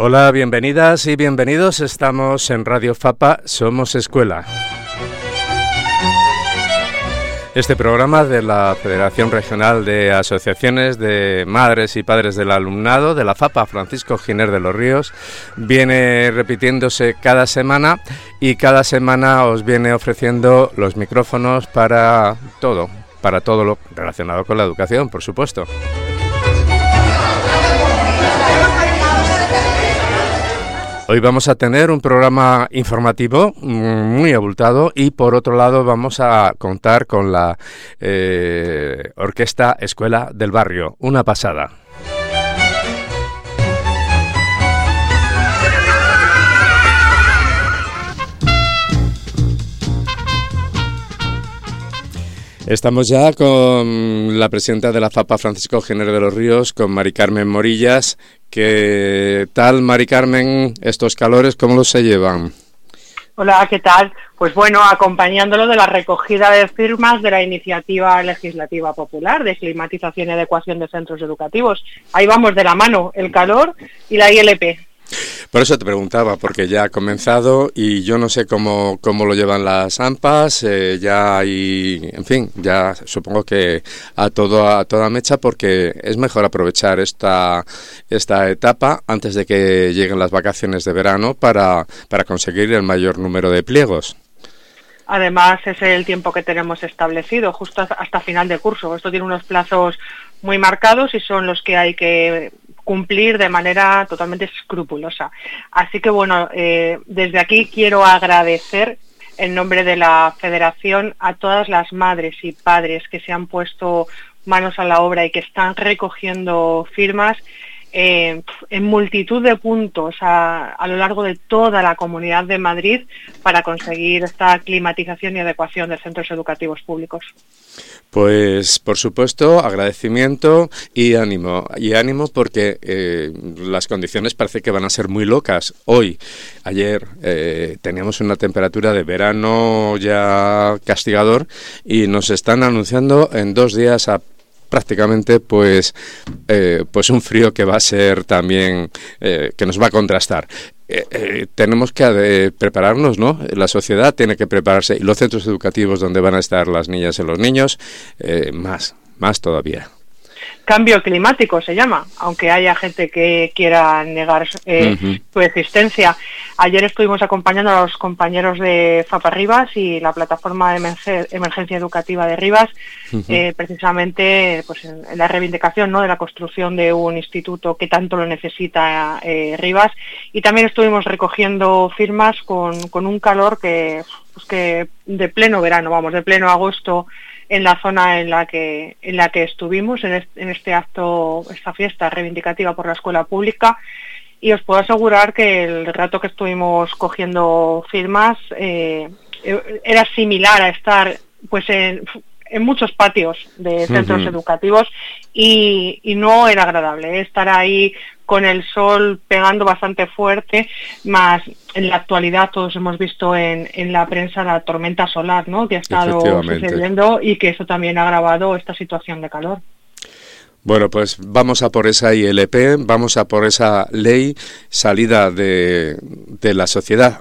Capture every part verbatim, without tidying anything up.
Hola, bienvenidas y bienvenidos. Estamos en Radio Fapa, Somos Escuela. Este programa de la Federación Regional de Asociaciones de Madres y Padres del Alumnado de la Fapa Francisco Giner de los Ríos viene repitiéndose cada semana y cada semana os viene ofreciendo los micrófonos para todo, para todo lo relacionado con la educación, por supuesto. Hoy vamos a tener un programa informativo muy abultado y por otro lado vamos a contar con la eh, Orquesta Escuela del Barrio, una pasada. Estamos ya con la presidenta de la Fapa Francisco Giner de los Ríos, con Mari Carmen Morillas. ¿Qué tal, Mari Carmen, estos calores, cómo los se llevan? Hola, ¿qué tal? Pues bueno, acompañándolo de la recogida de firmas de la Iniciativa Legislativa Popular de Climatización y Adecuación de Centros Educativos. Ahí vamos de la mano, el calor y la I L P. Por eso te preguntaba, porque ya ha comenzado y yo no sé cómo, cómo lo llevan las AMPAs, eh, ya hay, en fin, ya supongo que a todo a toda mecha, porque es mejor aprovechar esta esta etapa antes de que lleguen las vacaciones de verano para, para conseguir el mayor número de pliegos. Además, es el tiempo que tenemos establecido, justo hasta final de curso. Esto tiene unos plazos muy marcados y son los que hay que cumplir de manera totalmente escrupulosa. Así que bueno, eh, desde aquí quiero agradecer en nombre de la Federación a todas las madres y padres que se han puesto manos a la obra y que están recogiendo firmas eh, en multitud de puntos a, a lo largo de toda la Comunidad de Madrid para conseguir esta climatización y adecuación de centros educativos públicos. Pues por supuesto, agradecimiento y ánimo, y ánimo porque eh, las condiciones parece que van a ser muy locas. Hoy, ayer, eh, teníamos una temperatura de verano ya castigador y nos están anunciando en dos días a prácticamente pues eh, pues un frío que va a ser también eh, que nos va a contrastar. Eh, eh, tenemos que eh, prepararnos, ¿no? La sociedad tiene que prepararse y los centros educativos donde van a estar las niñas y los niños eh, más, más todavía. Cambio climático se llama, aunque haya gente que quiera negar eh, uh-huh. su existencia. Ayer estuvimos acompañando a los compañeros de Fapa Rivas y la plataforma de emergen- emergencia educativa de Rivas, uh-huh. eh, precisamente pues, en, en la reivindicación, ¿no?, de la construcción de un instituto que tanto lo necesita eh, Rivas, y también estuvimos recogiendo firmas con, con un calor que, pues, que de pleno verano, vamos, de pleno agosto, en la zona en la que en la que estuvimos en este, en este acto, esta fiesta reivindicativa por la escuela pública, y os puedo asegurar que el rato que estuvimos cogiendo firmas eh, era similar a estar pues en, en muchos patios de centros uh-huh. educativos y, y no era agradable, ¿eh? Estar ahí con el sol pegando bastante fuerte, más en la actualidad todos hemos visto en, en la prensa la tormenta solar, ¿no?, que ha estado sucediendo y que eso también ha agravado esta situación de calor. Bueno, pues vamos a por esa I L P, vamos a por esa ley salida de, de la sociedad,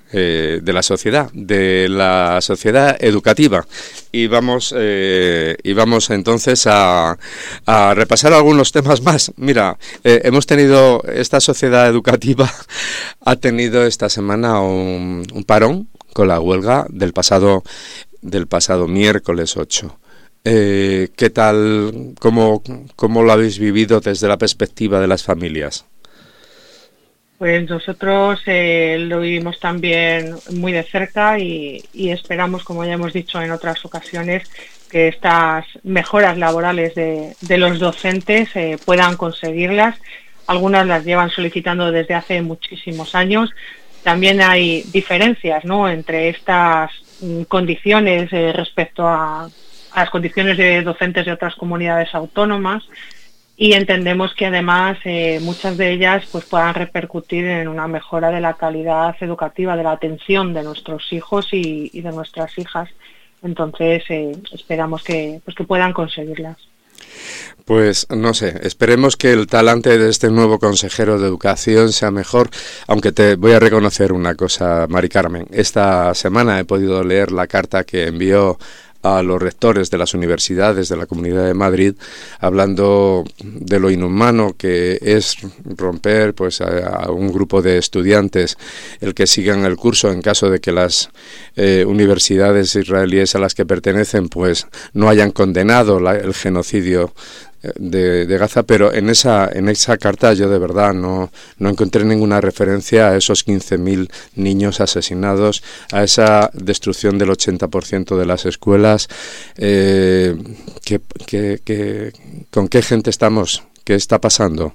eh, de la sociedad, de la sociedad educativa, y vamos eh, y vamos entonces a, a repasar algunos temas más. Mira, eh, hemos tenido esta sociedad educativa ha tenido esta semana un, un parón con la huelga del pasado del pasado miércoles ocho. Eh, ¿Qué tal, cómo, cómo lo habéis vivido desde la perspectiva de las familias? Pues nosotros eh, lo vivimos también muy de cerca y, y esperamos, como ya hemos dicho en otras ocasiones, que estas mejoras laborales de, de los docentes eh, puedan conseguirlas. Algunas las llevan solicitando desde hace muchísimos años. También hay diferencias, ¿no?, entre estas mm, condiciones eh, respecto a a las condiciones de docentes de otras comunidades autónomas, y entendemos que además eh, muchas de ellas pues puedan repercutir en una mejora de la calidad educativa, de la atención de nuestros hijos y, y de nuestras hijas. Entonces eh, esperamos que, pues, que puedan conseguirlas. Pues no sé, esperemos que el talante de este nuevo consejero de Educación sea mejor, aunque te voy a reconocer una cosa, Mari Carmen. Esta semana he podido leer la carta que envió a los rectores de las universidades de la Comunidad de Madrid, hablando de lo inhumano que es romper pues a, a un grupo de estudiantes el que sigan el curso en caso de que las eh, universidades israelíes a las que pertenecen pues no hayan condenado la, el genocidio De, de Gaza, pero en esa en esa carta yo de verdad no, no encontré ninguna referencia a esos quince mil niños asesinados, a esa destrucción del ochenta por ciento de las escuelas. Eh, ¿qué, qué, qué, ¿Con qué gente estamos? ¿Qué está pasando?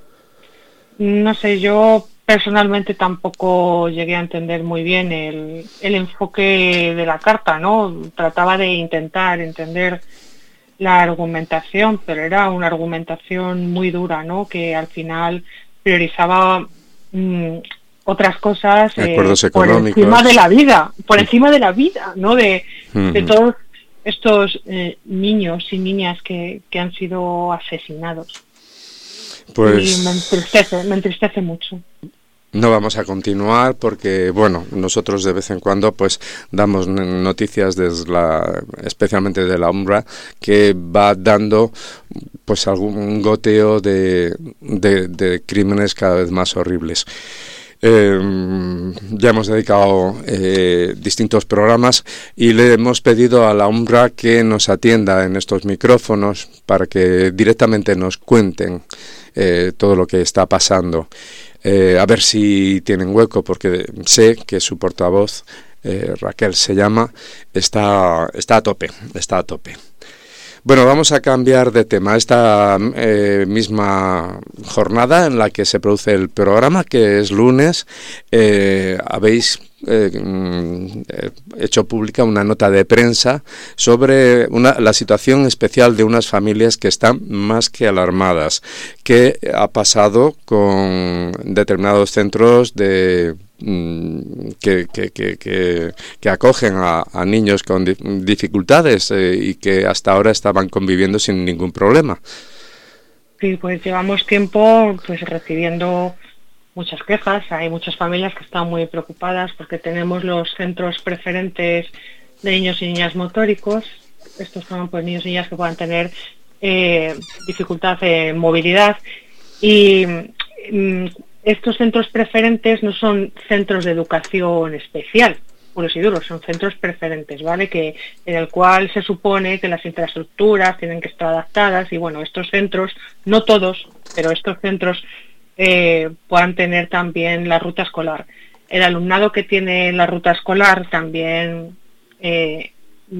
No sé, yo personalmente tampoco llegué a entender muy bien el, el enfoque de la carta, ¿no? Trataba de intentar entender la argumentación, pero era una argumentación muy dura, ¿no? Que al final priorizaba mmm, otras cosas eh, por encima de la vida, por encima de la vida, ¿no? De, uh-huh. de todos estos eh, niños y niñas que, que han sido asesinados. Pues y me entristece, me entristece mucho. No vamos a continuar porque, bueno, nosotros de vez en cuando pues damos noticias desde la, especialmente de la UNRWA, que va dando pues algún goteo de, de, de crímenes cada vez más horribles. Eh, ya hemos dedicado eh, distintos programas y le hemos pedido a la UNRWA que nos atienda en estos micrófonos para que directamente nos cuenten eh, todo lo que está pasando. Eh, a ver si tienen hueco, porque sé que su portavoz, eh, Raquel se llama, está, está a tope, está a tope. Bueno, vamos a cambiar de tema. Esta eh, misma jornada en la que se produce el programa, que es lunes, eh, habéis eh, hecho pública una nota de prensa sobre una, la situación especial de unas familias que están más que alarmadas. ¿Qué ha pasado con determinados centros de Que, que, que, que, que acogen a, a niños con di- dificultades eh, y que hasta ahora estaban conviviendo sin ningún problema? Sí, pues llevamos tiempo pues recibiendo muchas quejas. Hay muchas familias que están muy preocupadas porque tenemos los centros preferentes de niños y niñas motóricos. Estos son pues niños y niñas que puedan tener eh, dificultad en movilidad y mm, estos centros preferentes no son centros de educación especial, puros y duros, son centros preferentes, ¿vale? Que en el cual se supone que las infraestructuras tienen que estar adaptadas y bueno, estos centros, no todos, pero estos centros eh, puedan tener también la ruta escolar. El alumnado que tiene la ruta escolar también eh,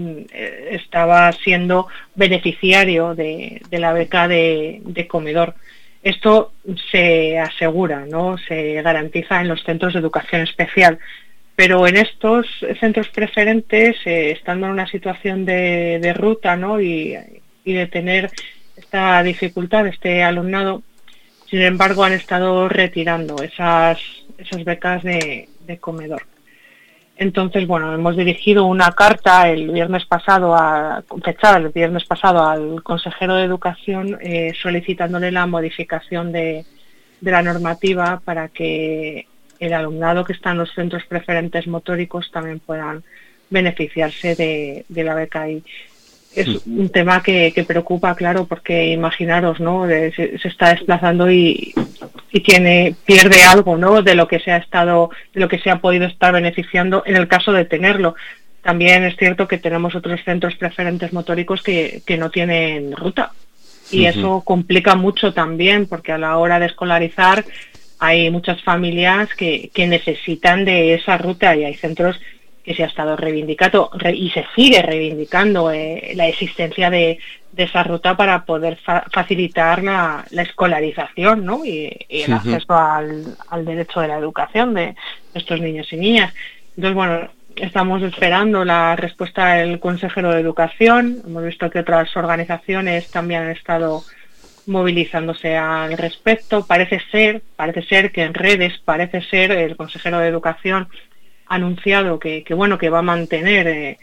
estaba siendo beneficiario de, de la beca de, de comedor. Esto se asegura, ¿no? Se garantiza en los centros de educación especial, pero en estos centros preferentes, eh, estando en una situación de, de ruta, ¿no? y, y de tener esta dificultad, este alumnado, sin embargo, han estado retirando esas, esas becas de, de comedor. Entonces, bueno, hemos dirigido una carta el viernes pasado, a, fechada el viernes pasado al consejero de Educación eh, solicitándole la modificación de, de la normativa para que el alumnado que está en los centros preferentes motóricos también puedan beneficiarse de, de la beca. Y es un tema que, que preocupa, claro, porque imaginaros, ¿no? De, se, se está desplazando y, y tiene pierde algo, ¿no? De lo que se ha estado, de lo que se ha podido estar beneficiando en el caso de tenerlo. También es cierto que tenemos otros centros preferentes motóricos que, que no tienen ruta y uh-huh. eso complica mucho también, porque a la hora de escolarizar hay muchas familias que, que necesitan de esa ruta y hay centros que se ha estado reivindicando re, y se sigue reivindicando eh, la existencia de, de esa ruta para poder fa facilitar la, la escolarización, ¿no? y, y el uh-huh. acceso al, al derecho de la educación de estos niños y niñas. Entonces, bueno, estamos esperando la respuesta del consejero de Educación. Hemos visto que otras organizaciones también han estado movilizándose al respecto. Parece ser, parece ser que en redes, parece ser el consejero de Educación ha anunciado que, que bueno que va a mantener eh,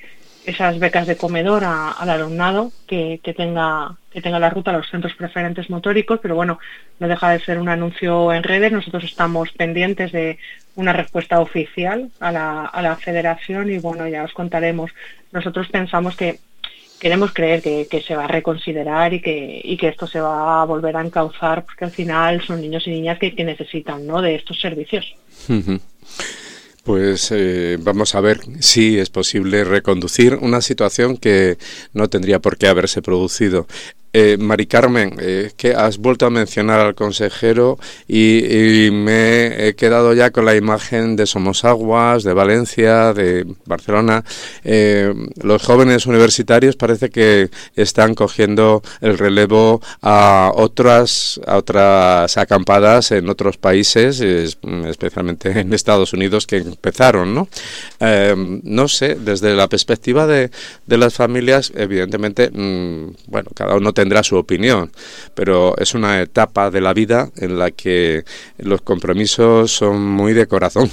esas becas de comedor a, al alumnado que, que tenga que tenga la ruta a los centros preferentes motóricos, pero bueno, no deja de ser un anuncio en redes. Nosotros estamos pendientes de una respuesta oficial a la, a la federación y bueno, ya os contaremos. Nosotros pensamos que queremos creer que, que se va a reconsiderar y que, y que esto se va a volver a encauzar, porque al final son niños y niñas que, que necesitan, ¿no?, de estos servicios. Uh-huh. Pues eh, vamos a ver si es posible reconducir una situación que no tendría por qué haberse producido. Eh, Mari Carmen, eh, que has vuelto a mencionar al consejero y, y me he quedado ya con la imagen de Somosaguas, de Valencia, de Barcelona. Eh, los jóvenes universitarios parece que están cogiendo el relevo a otras, a otras acampadas en otros países, especialmente en Estados Unidos, que empezaron, ¿no? Eh, no sé, desde la perspectiva de, de las familias, evidentemente, mmm, bueno, cada uno tendrá su opinión, pero es una etapa de la vida en la que los compromisos son muy de corazón.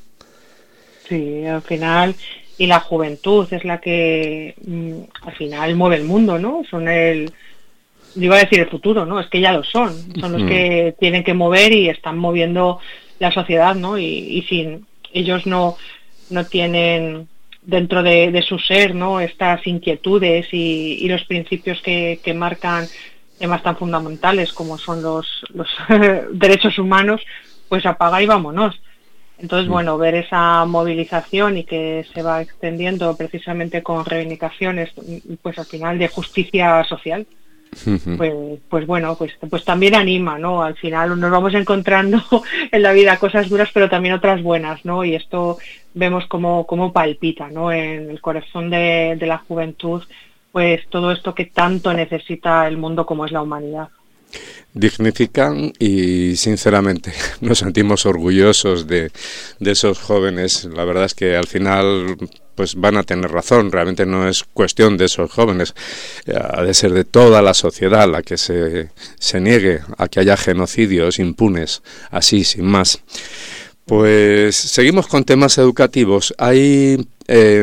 Sí, al final, y la juventud es la que mmm, al final mueve el mundo, ¿no? Son el, iba a decir el futuro, ¿no? Es que ya lo son, son los mm. que tienen que mover y están moviendo la sociedad, ¿no? Y, y sin ellos no, no tienen dentro de, de su ser, ¿no?, estas inquietudes y, y los principios que, que marcan temas tan fundamentales como son los, los derechos humanos, pues apaga y vámonos. Entonces, bueno, ver esa movilización y que se va extendiendo precisamente con reivindicaciones, pues al final de justicia social, pues, pues bueno, pues, pues también anima, ¿no? Al final nos vamos encontrando en la vida cosas duras, pero también otras buenas, ¿no? Y esto vemos cómo, cómo palpita, ¿no?, en el corazón de, de la juventud, pues todo esto que tanto necesita el mundo como es la humanidad. Dignifican y sinceramente nos sentimos orgullosos de, de esos jóvenes. La verdad es que al final pues van a tener razón, realmente no es cuestión de esos jóvenes, ha de ser de toda la sociedad la que se, se niegue a que haya genocidios impunes, así, sin más. Pues seguimos con temas educativos. Hay eh,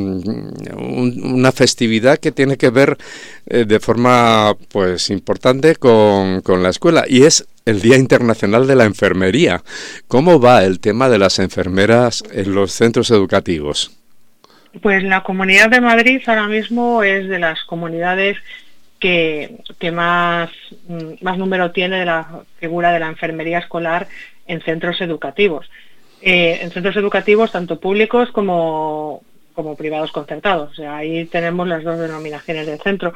un, una festividad que tiene que ver eh, de forma pues importante con, con la escuela y es el Día Internacional de la Enfermería. ¿Cómo va el tema de las enfermeras en los centros educativos? Pues la Comunidad de Madrid ahora mismo es de las comunidades que, que más, más número tiene de la figura de la enfermería escolar en centros educativos. Eh, en centros educativos tanto públicos como, como privados concertados. O sea, ahí tenemos las dos denominaciones del centro.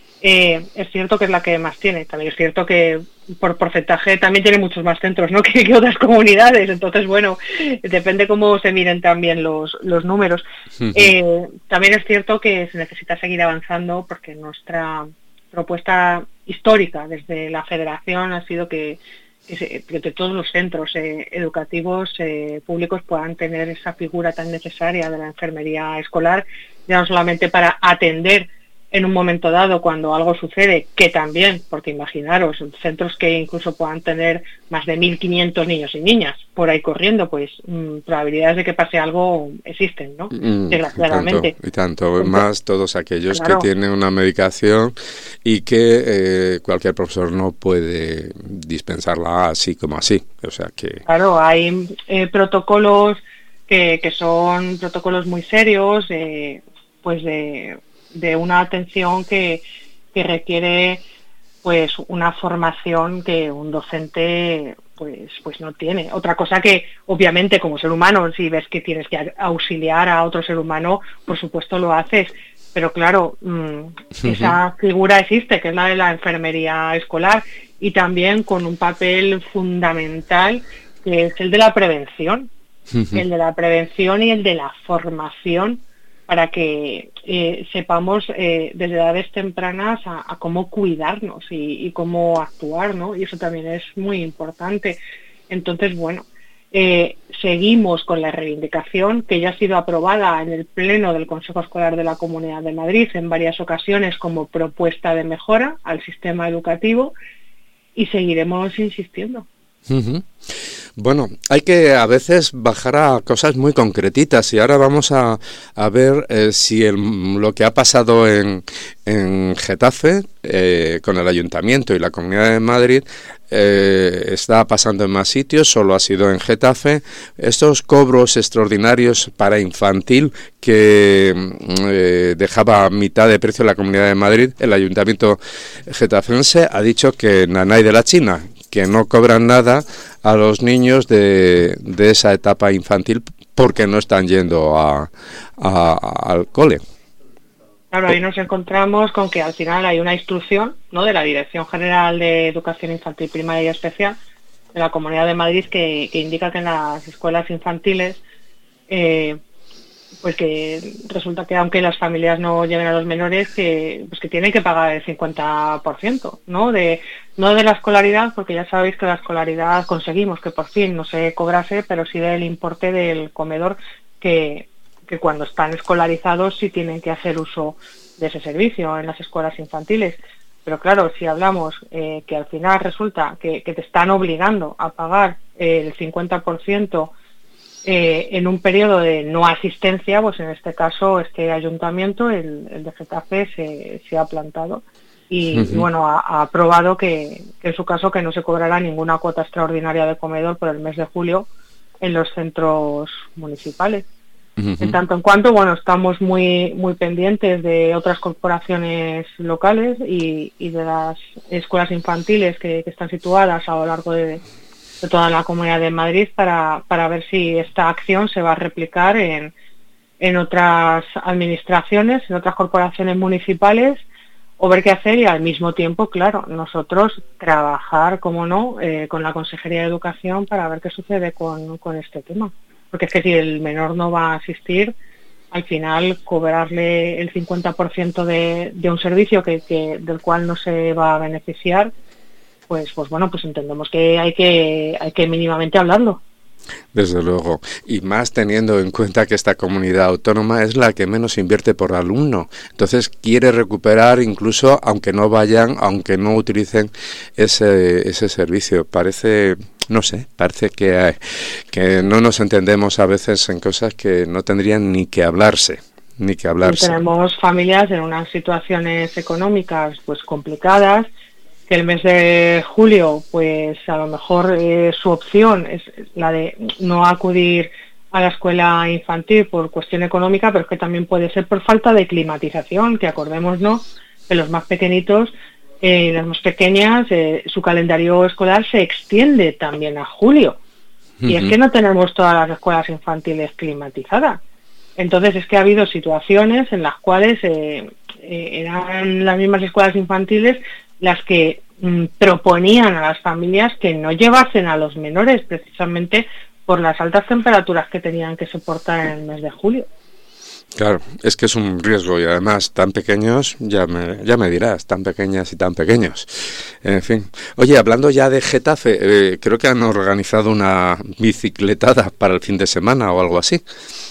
Eh, es cierto que es la que más tiene. También es cierto que por porcentaje también tiene muchos más centros, ¿no?, que, que otras comunidades. Entonces, bueno, depende cómo se miren también los, los números. Uh-huh. Eh, también es cierto que se necesita seguir avanzando porque nuestra propuesta histórica desde la Federación ha sido que que de todos los centros eh, educativos eh, públicos puedan tener esa figura tan necesaria de la enfermería escolar, ya no solamente para atender en un momento dado cuando algo sucede, que también, porque imaginaros, centros que incluso puedan tener más de mil quinientos niños y niñas por ahí corriendo, pues mmm, probabilidades de que pase algo existen, ¿no? Mm, desgraciadamente. Y tanto, y tanto. Entonces, más todos aquellos claro. que tienen una medicación y que eh, cualquier profesor no puede dispensarla así como así. O sea que... Claro, hay eh, protocolos que, que son protocolos muy serios, eh, pues de... de una atención que, que requiere pues una formación que un docente pues pues no tiene. Otra cosa que obviamente como ser humano, si ves que tienes que auxiliar a otro ser humano, por supuesto lo haces, pero claro, mmm, uh-huh. esa figura existe, que es la de la enfermería escolar, y también con un papel fundamental que es el de la prevención, uh-huh. el de la prevención y el de la formación, para que eh, sepamos eh, desde edades tempranas a, a cómo cuidarnos y, y cómo actuar, ¿no? Y eso también es muy importante. Entonces, bueno, eh, seguimos con la reivindicación que ya ha sido aprobada en el Pleno del Consejo Escolar de la Comunidad de Madrid en varias ocasiones como propuesta de mejora al sistema educativo y seguiremos insistiendo. Uh-huh. Bueno, hay que a veces bajar a cosas muy concretitas y ahora vamos a, a ver eh, si el, lo que ha pasado en, en Getafe eh, con el Ayuntamiento y la Comunidad de Madrid eh, está pasando en más sitios, solo ha sido en Getafe. Estos cobros extraordinarios para infantil que eh, dejaba a mitad de precio la Comunidad de Madrid, el Ayuntamiento getafense ha dicho que nanay de la China, que no cobran nada a los niños de, de esa etapa infantil porque no están yendo a, a, al cole. Claro, ahí nos encontramos con que al final hay una instrucción, ¿no?, de la Dirección General de Educación Infantil Primaria y Especial de la Comunidad de Madrid que, que indica que en las escuelas infantiles eh, pues que resulta que aunque las familias no lleven a los menores, que pues que tienen que pagar el cincuenta por ciento, ¿no? De, no de la escolaridad, porque ya sabéis que la escolaridad conseguimos que por fin no se cobrase, pero sí del importe del comedor que, que cuando están escolarizados sí tienen que hacer uso de ese servicio en las escuelas infantiles. Pero claro, si hablamos eh, que al final resulta que, que te están obligando a pagar el cincuenta por ciento Eh, en un periodo de no asistencia, pues en este caso este ayuntamiento, el, el de Getafe, se, se ha plantado y, uh-huh. y bueno, ha, ha aprobado que, que en su caso que no se cobrará ninguna cuota extraordinaria de comedor por el mes de julio en los centros municipales. Uh-huh. En tanto en cuanto, bueno, estamos muy muy pendientes de otras corporaciones locales y, y de las escuelas infantiles que, que están situadas a lo largo de de toda la Comunidad de Madrid para, para ver si esta acción se va a replicar en, en otras administraciones, en otras corporaciones municipales, o ver qué hacer y al mismo tiempo, claro, nosotros trabajar, como no, eh, con la Consejería de Educación para ver qué sucede con, con este tema. Porque es que si el menor no va a asistir, al final cobrarle el cincuenta por ciento de, de un servicio que, que del cual no se va a beneficiar, Pues, pues bueno, pues entendemos que hay que hay que mínimamente hablarlo. Desde luego, y más teniendo en cuenta que esta comunidad autónoma es la que menos invierte por alumno, entonces quiere recuperar incluso aunque no vayan, aunque no utilicen ese ese servicio. Parece, no sé, parece que, que no nos entendemos a veces en cosas que no tendrían ni que hablarse. Ni que hablarse. Tenemos familias en unas situaciones económicas pues complicadas, que el mes de julio, pues a lo mejor eh, su opción es la de no acudir a la escuela infantil por cuestión económica, pero es que también puede ser por falta de climatización, que acordémonos que los más pequeñitos, eh, las más pequeñas, eh, su calendario escolar se extiende también a julio. Uh-huh. Y es que no tenemos todas las escuelas infantiles climatizadas. Entonces es que ha habido situaciones en las cuales eh, eh, eran las mismas escuelas infantiles las que mm, proponían a las familias que no llevasen a los menores precisamente por las altas temperaturas que tenían que soportar en el mes de julio. Claro, es que es un riesgo y además tan pequeños, ya me, ya me dirás, tan pequeñas y tan pequeños. En fin. Oye, hablando ya de Getafe, eh, creo que han organizado una bicicletada para el fin de semana o algo así.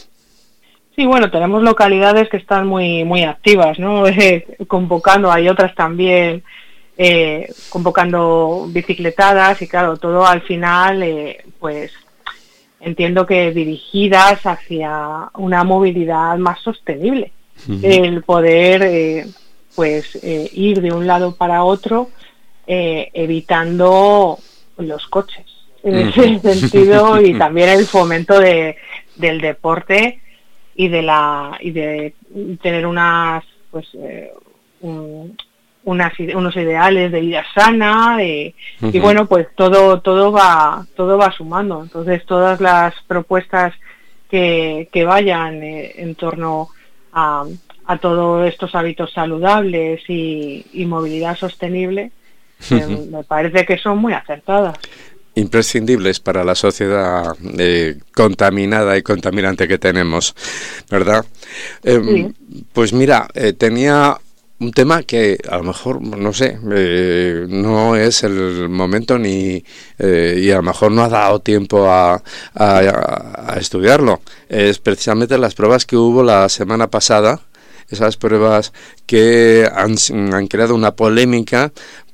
Sí, bueno, tenemos localidades que están muy muy activas, ¿no? Eh, convocando, hay otras también eh, convocando bicicletadas y claro, todo al final, eh, pues entiendo que dirigidas hacia una movilidad más sostenible. Uh-huh. El poder, eh, pues, eh, ir de un lado para otro, eh, evitando los coches, en ese uh-huh. sentido, y también el fomento de, del deporte y de la y de tener unas pues eh, un, unas unos ideales de vida sana de, uh-huh. y bueno, pues todo todo va todo va sumando. Entonces todas las propuestas que, que vayan eh, en torno a, a todos estos hábitos saludables y, y movilidad sostenible uh-huh. eh, me parece que son muy acertadas. Imprescindibles para la sociedad eh, contaminada y contaminante que tenemos, ¿verdad? Eh, sí. Pues mira, eh, tenía un tema que a lo mejor, no sé, eh, no es el momento ni eh, y a lo mejor no ha dado tiempo a, a, a estudiarlo. Es precisamente las pruebas que hubo la semana pasada, esas pruebas que han, han creado una polémica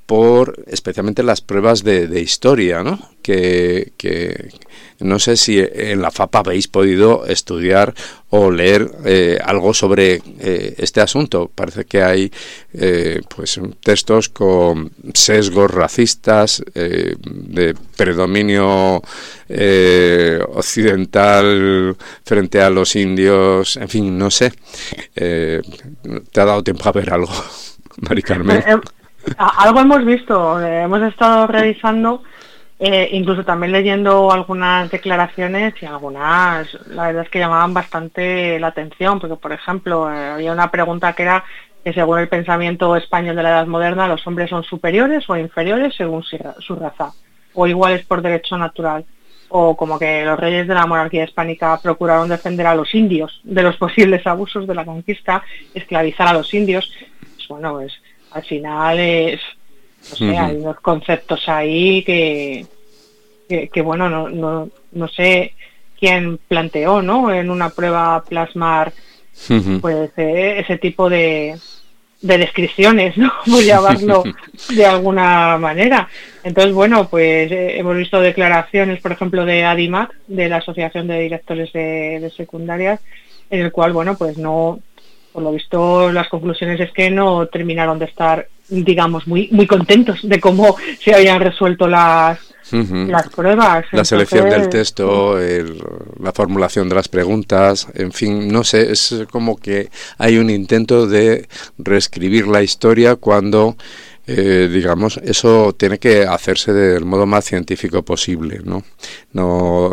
por especialmente las pruebas de, de historia, ¿no? Que, que no sé si en la FAPA habéis podido estudiar o leer eh, algo sobre eh, este asunto. Parece que hay eh, pues textos con sesgos racistas, eh, de predominio eh, occidental frente a los indios, en fin, no sé. Eh, ¿Te ha dado tiempo a ver algo, Mari Carmen? Eh, eh, algo hemos visto, eh, hemos estado revisando. Eh, incluso también leyendo algunas declaraciones y algunas, la verdad es que llamaban bastante la atención, porque por ejemplo eh, había una pregunta que era que según el pensamiento español de la Edad Moderna los hombres son superiores o inferiores según su, su raza, o iguales por derecho natural, o como que los reyes de la monarquía hispánica procuraron defender a los indios de los posibles abusos de la conquista, esclavizar a los indios. Pues bueno, pues al final es... No sé, uh-huh. Hay unos conceptos ahí que, que, que bueno, no, no, no sé quién planteó, ¿no? En una prueba plasmar, uh-huh. pues eh, ese tipo de, de descripciones, ¿no? Por llamarlo de alguna manera. Entonces, bueno, pues eh, hemos visto declaraciones, por ejemplo, de ADIMAC, de la Asociación de Directores de, de Secundarias, en el cual, bueno, pues no... Por lo visto, las conclusiones es que no terminaron de estar, digamos, muy muy contentos de cómo se habían resuelto las, uh-huh. las pruebas. La Entonces, selección del texto, el, la formulación de las preguntas, en fin, no sé, es como que hay un intento de reescribir la historia cuando... Eh, digamos, eso tiene que hacerse del modo más científico posible, ¿no? No,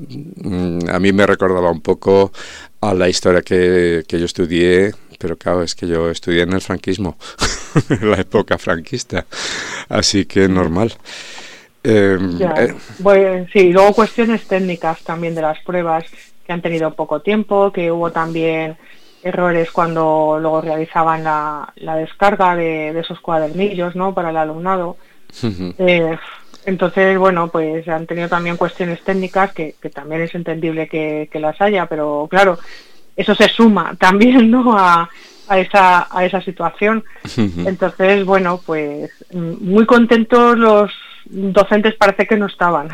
a mí me recordaba un poco a la historia que, que yo estudié, pero claro, es que yo estudié en el franquismo, en la época franquista, así que normal. Eh, eh. Bueno, sí, y luego cuestiones técnicas también de las pruebas, que han tenido poco tiempo, que hubo también... errores cuando luego realizaban la, la descarga de, de esos cuadernillos, ¿no? Para el alumnado. Uh-huh. Eh, entonces, bueno, pues han tenido también cuestiones técnicas que, que también es entendible que, que las haya, pero claro, eso se suma también, ¿no? A, a esa a esa situación. Uh-huh. Entonces, bueno, pues muy contentos los docentes parece que no estaban.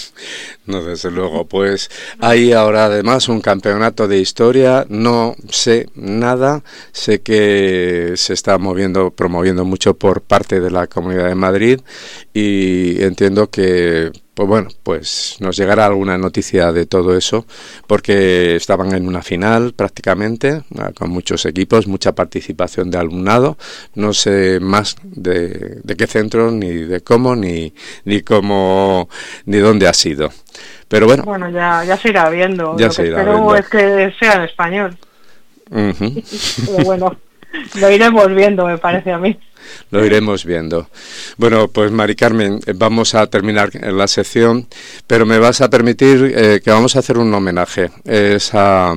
No, desde luego, pues hay ahora además un campeonato de historia, no sé nada, sé que se está moviendo, promoviendo mucho por parte de la Comunidad de Madrid y entiendo que, pues bueno, pues nos llegará alguna noticia de todo eso, porque estaban en una final prácticamente, con muchos equipos, mucha participación de alumnado, no sé más de, de qué centro, ni de cómo, ni, ni cómo, ni dónde ha sido. Pero bueno, bueno ya, ya se irá viendo. Ya Lo se que irá espero viendo. Es que sea en español. Uh-huh. Pero bueno, lo iremos viendo, me parece a mí. Lo iremos viendo. Bueno, pues Mari Carmen, vamos a terminar la sección, pero me vas a permitir eh, que vamos a hacer un homenaje. Es a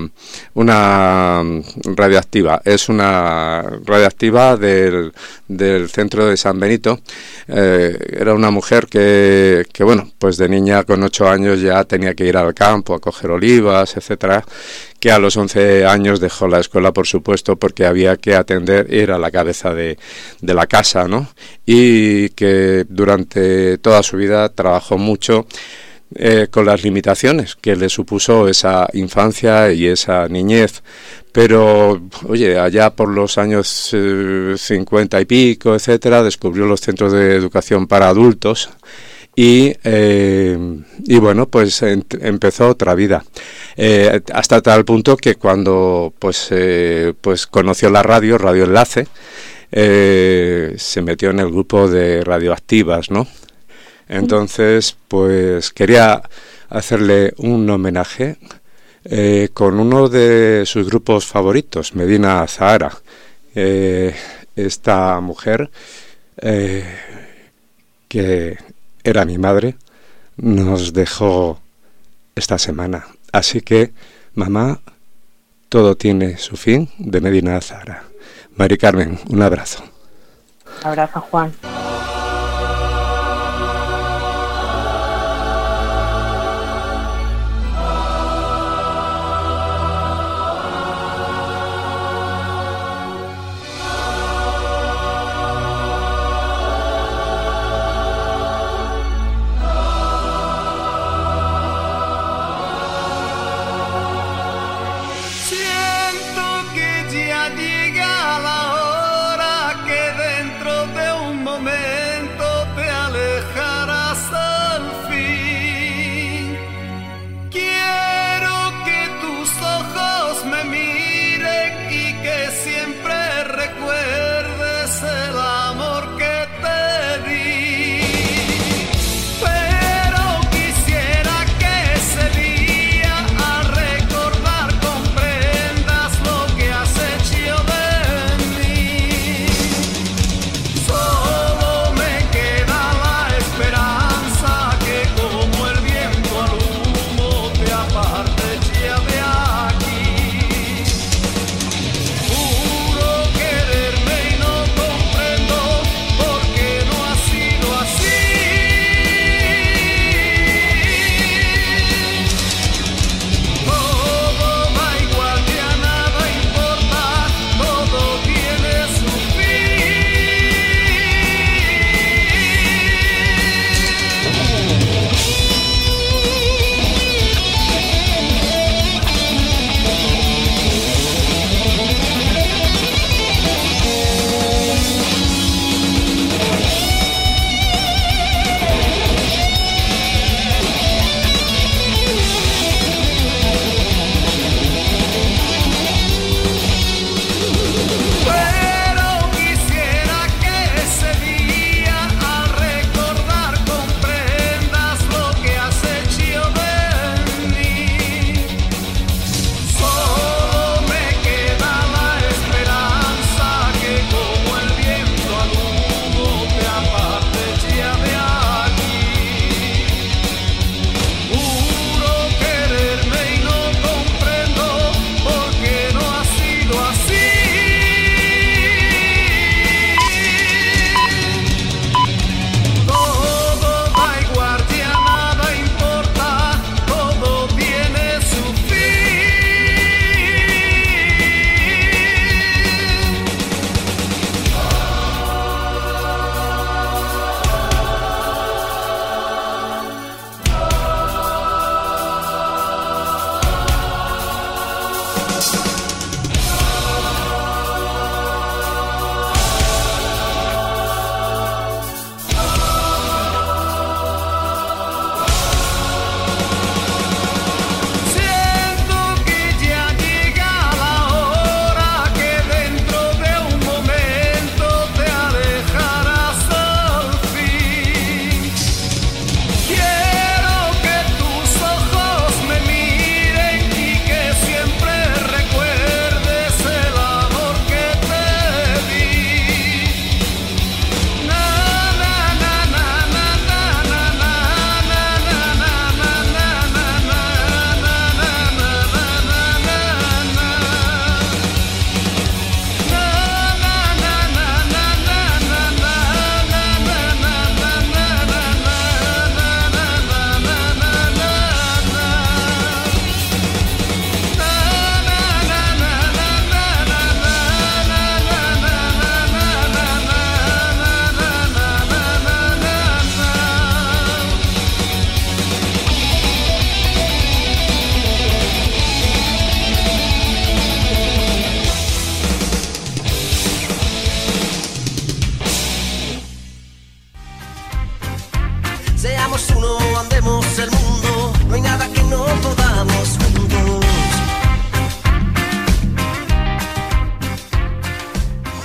una radioactiva, es una radioactiva del, del centro de San Benito. Eh, era una mujer que, que, bueno, pues de niña con ocho años ya tenía que ir al campo a coger olivas, etcétera, que a los once años dejó la escuela, por supuesto, porque había que atender, era la cabeza de, de la casa, ¿no? Y que durante toda su vida trabajó mucho eh, con las limitaciones que le supuso esa infancia y esa niñez. Pero, oye, allá por los años eh, cincuenta y pico, etcétera, descubrió los centros de educación para adultos. Y, eh, y bueno, pues en, empezó otra vida, eh, hasta tal punto que cuando pues, eh, pues conoció la radio, Radio Enlace, eh, se metió en el grupo de radioactivas, ¿no? Entonces, pues quería hacerle un homenaje eh, con uno de sus grupos favoritos, Medina Zahara. Eh, esta mujer eh, que... era mi madre, nos dejó esta semana. Así que, mamá, todo tiene su fin, de Medina Zahara. Mari Carmen, un abrazo. Un abrazo, Juan.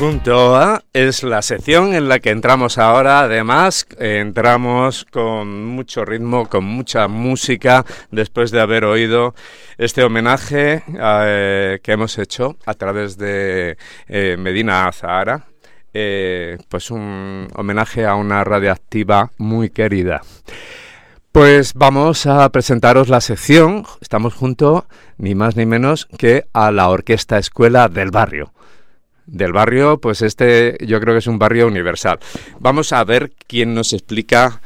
Punto A es la sección en la que entramos ahora. Además, eh, entramos con mucho ritmo, con mucha música, después de haber oído este homenaje eh, que hemos hecho a través de eh, Medina Azahara. Eh, pues un homenaje a una radioactiva muy querida. Pues vamos a presentaros la sección. Estamos junto, ni más ni menos, que a la Orquesta Escuela del Barrio. Del barrio, pues este yo creo que es un barrio universal. Vamos a ver quién nos explica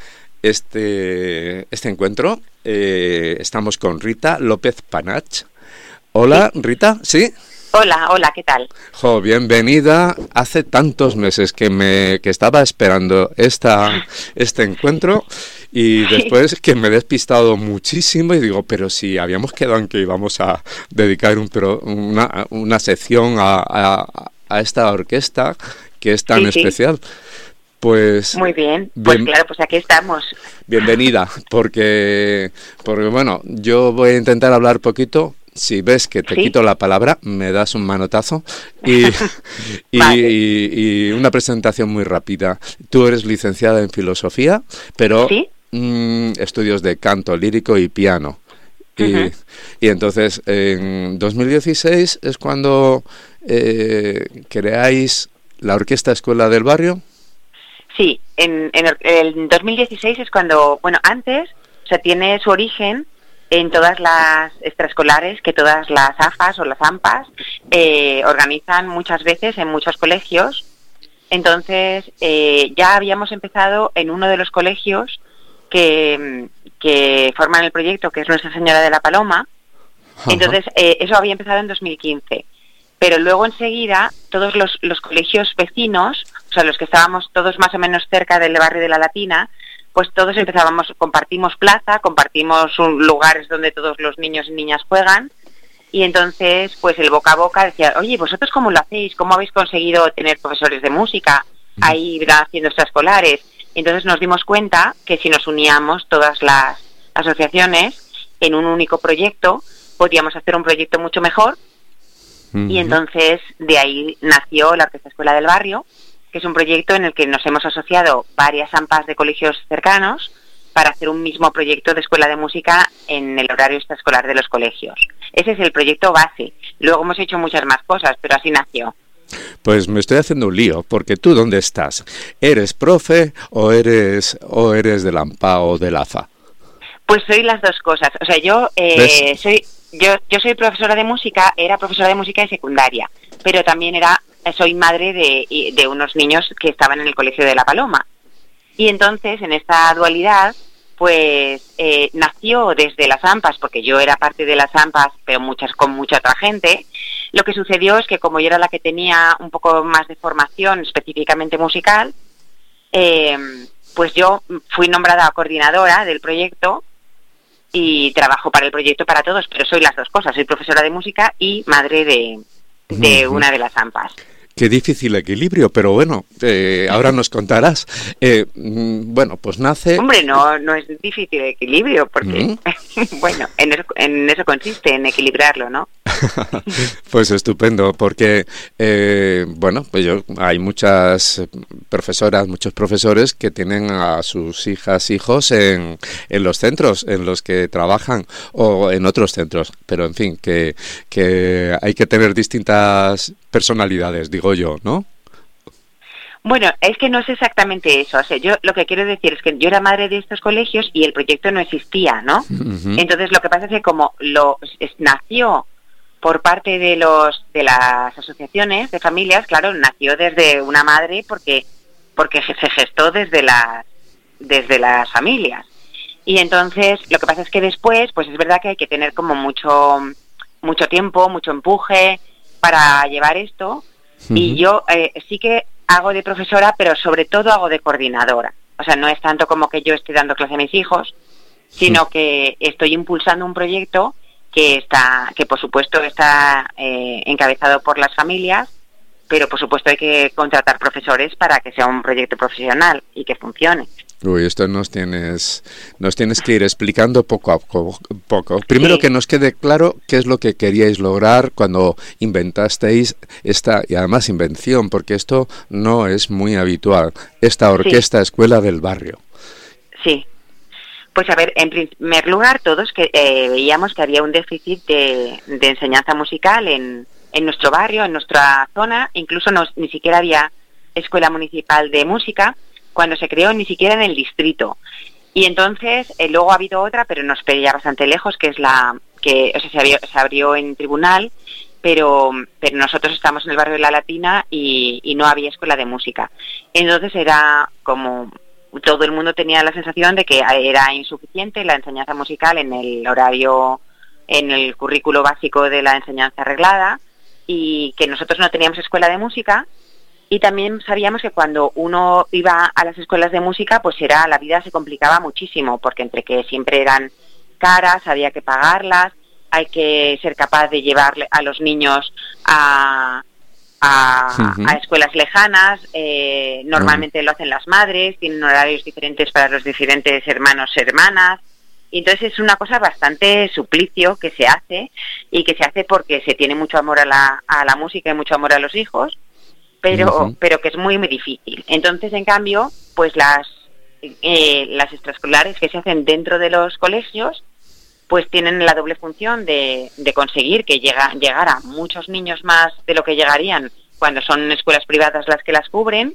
este, este encuentro. Eh, estamos con Rita López Panach. Hola, sí. Rita, ¿sí? Hola, hola, ¿qué tal? Jo, bienvenida. Hace tantos meses que me que estaba esperando esta este encuentro y después que me he despistado muchísimo y digo, pero si habíamos quedado en que íbamos a dedicar un, pero una, una sección a, a, a esta orquesta que es tan sí, especial. Sí. Pues muy bien, pues bien, claro, pues aquí estamos. Bienvenida, porque porque bueno, yo voy a intentar hablar poquito. Si ves que te ¿Sí? quito la palabra, me das un manotazo y, y, vale. y, y una presentación muy rápida. Tú eres licenciada en filosofía, pero ¿Sí? mmm, estudios de canto lírico y piano. Y, uh-huh. y entonces, en dos mil dieciséis es cuando eh, creáis la Orquesta Escuela del Barrio. Sí, en, en el dos mil dieciséis es cuando, bueno, antes, o sea, tiene su origen en todas las extraescolares que todas las A F As o las A M P As eh, organizan muchas veces en muchos colegios. Entonces, eh, ya habíamos empezado en uno de los colegios que, que forman el proyecto, que es Nuestra Señora de la Paloma. Ajá. Entonces, eh, eso había empezado en dos mil quince. Pero luego enseguida, todos los, los colegios vecinos, o sea, los que estábamos todos más o menos cerca del barrio de la Latina, pues todos empezábamos, compartimos plaza, compartimos un, lugares donde todos los niños y niñas juegan, y entonces pues el boca a boca decía, oye, ¿vosotros cómo lo hacéis? ¿Cómo habéis conseguido tener profesores de música ahí haciendo extraescolares? Entonces nos dimos cuenta que si nos uníamos todas las asociaciones en un único proyecto, podíamos hacer un proyecto mucho mejor, uh-huh. y entonces de ahí nació la Orquesta Escuela del Barrio, que es un proyecto en el que nos hemos asociado varias A M P As de colegios cercanos para hacer un mismo proyecto de escuela de música en el horario extraescolar de los colegios. Ese es el proyecto base. Luego hemos hecho muchas más cosas, pero así nació. Pues me estoy haciendo un lío, porque tú, ¿dónde estás? ¿Eres profe o eres o eres del A M P A o del A F A? Pues soy las dos cosas. O sea, yo eh, soy yo yo soy profesora de música, era profesora de música de secundaria, pero también era soy madre de, de unos niños que estaban en el Colegio de la Paloma. Y entonces, en esta dualidad, pues eh, nació desde las A M P As, porque yo era parte de las A M P As, pero muchas con mucha otra gente. Lo que sucedió es que como yo era la que tenía un poco más de formación específicamente musical, eh, pues yo fui nombrada coordinadora del proyecto y trabajo para el proyecto para todos, pero soy las dos cosas, soy profesora de música y madre de, de uh-huh. una de las A M P As. Qué difícil equilibrio, pero bueno, eh, ahora nos contarás. Eh, bueno, pues nace... Hombre, no no es difícil equilibrio, porque, ¿Mm? bueno, en eso, en eso consiste, en equilibrarlo, ¿no? Pues estupendo, porque, eh, bueno, pues yo, hay muchas profesoras, muchos profesores que tienen a sus hijas, hijos en, en los centros en los que trabajan o en otros centros, pero en fin, que, que hay que tener distintas personalidades, digo yo, ¿no? Bueno, es que no es exactamente eso. O sea, yo lo que quiero decir es que yo era madre de estos colegios y el proyecto no existía, ¿no? Uh-huh. Entonces lo que pasa es que como lo es, nació por parte de los de las asociaciones de familias, claro, nació desde una madre porque porque se gestó desde las desde las familias. Y entonces lo que pasa es que después, pues es verdad que hay que tener como mucho mucho tiempo, mucho empuje para llevar esto. Uh-huh. Y yo eh, sí que hago de profesora, pero sobre todo hago de coordinadora. O sea, no es tanto como que yo esté dando clase a mis hijos, sino uh-huh. que estoy impulsando un proyecto que está, que por supuesto está eh, encabezado por las familias, pero por supuesto hay que contratar profesores para que sea un proyecto profesional y que funcione. Uy, esto nos tienes, nos tienes que ir explicando poco a poco. Primero sí. Que nos quede claro qué es lo que queríais lograr cuando inventasteis esta, y además invención, porque esto no es muy habitual, esta orquesta sí. Escuela del Barrio. Sí. Pues a ver, en primer lugar, todos que eh, veíamos que había un déficit de, de enseñanza musical en, en nuestro barrio, en nuestra zona, incluso no, ni siquiera había escuela municipal de música. Cuando se creó, ni siquiera en el distrito. Y entonces, eh, luego ha habido otra, pero nos pedía bastante lejos, que es la que o sea, se, abrió, se abrió en tribunal, pero, pero nosotros estamos en el barrio de La Latina y, y no había escuela de música. Entonces era como todo el mundo tenía la sensación de que era insuficiente la enseñanza musical en el horario, en el currículo básico de la enseñanza reglada, y que nosotros no teníamos escuela de música. Y también sabíamos que cuando uno iba a las escuelas de música, pues era la vida se complicaba muchísimo, porque entre que siempre eran caras, había que pagarlas, hay que ser capaz de llevar a los niños a, a, uh-huh. a escuelas lejanas, eh, normalmente uh-huh. lo hacen las madres, tienen horarios diferentes para los diferentes hermanos hermanas, y entonces es una cosa bastante suplicio que se hace, y que se hace porque se tiene mucho amor a la, a la música y mucho amor a los hijos, pero uh-huh. pero que es muy muy difícil. Entonces, en cambio, pues las eh, las extraescolares que se hacen dentro de los colegios, pues tienen la doble función de, de conseguir que llega, llegar a muchos niños más de lo que llegarían cuando son escuelas privadas las que las cubren,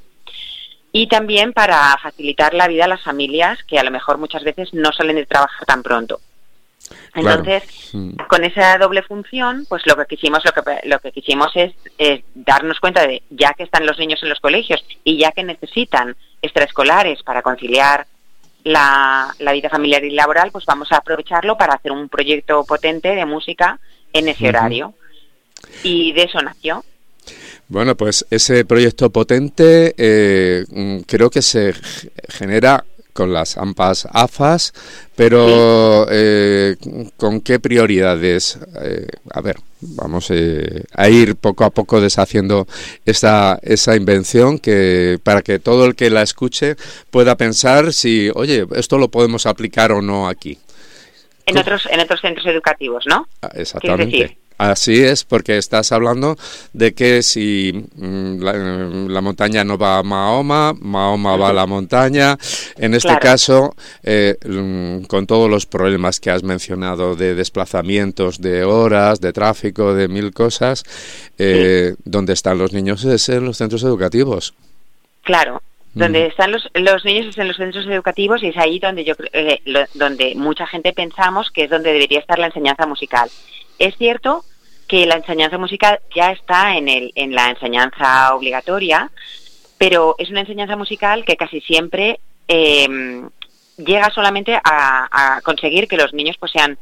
y también para facilitar la vida a las familias que a lo mejor muchas veces no salen de trabajar tan pronto. Entonces, claro. Con esa doble función, pues lo que quisimos, lo que lo que quisimos es, es darnos cuenta de, ya que están los niños en los colegios y ya que necesitan extraescolares para conciliar la, la vida familiar y laboral, pues vamos a aprovecharlo para hacer un proyecto potente de música en ese uh-huh. horario. Y de eso nació. Bueno, pues ese proyecto potente eh, creo que se genera con las AMPAs AFAS, pero eh, ¿con qué prioridades? Eh, a ver, vamos eh, a ir poco a poco deshaciendo esa, esa invención que para que todo el que la escuche pueda pensar si, oye, esto lo podemos aplicar o no aquí. En otros, en otros centros educativos, ¿no? Exactamente. Así es, porque estás hablando de que si mmm, la, la montaña no va a Mahoma, Mahoma va a la montaña. En este claro. caso, eh, con todos los problemas que has mencionado de desplazamientos, de horas, de tráfico, de mil cosas, eh, sí. ¿dónde están los niños? Es en los centros educativos. Claro. Donde están los, los niños es en los centros educativos, y es ahí donde yo eh, lo, donde mucha gente pensamos que es donde debería estar la enseñanza musical. Es cierto que la enseñanza musical ya está en el en la enseñanza obligatoria, pero es una enseñanza musical que casi siempre eh, llega solamente a, a conseguir que los niños pues sean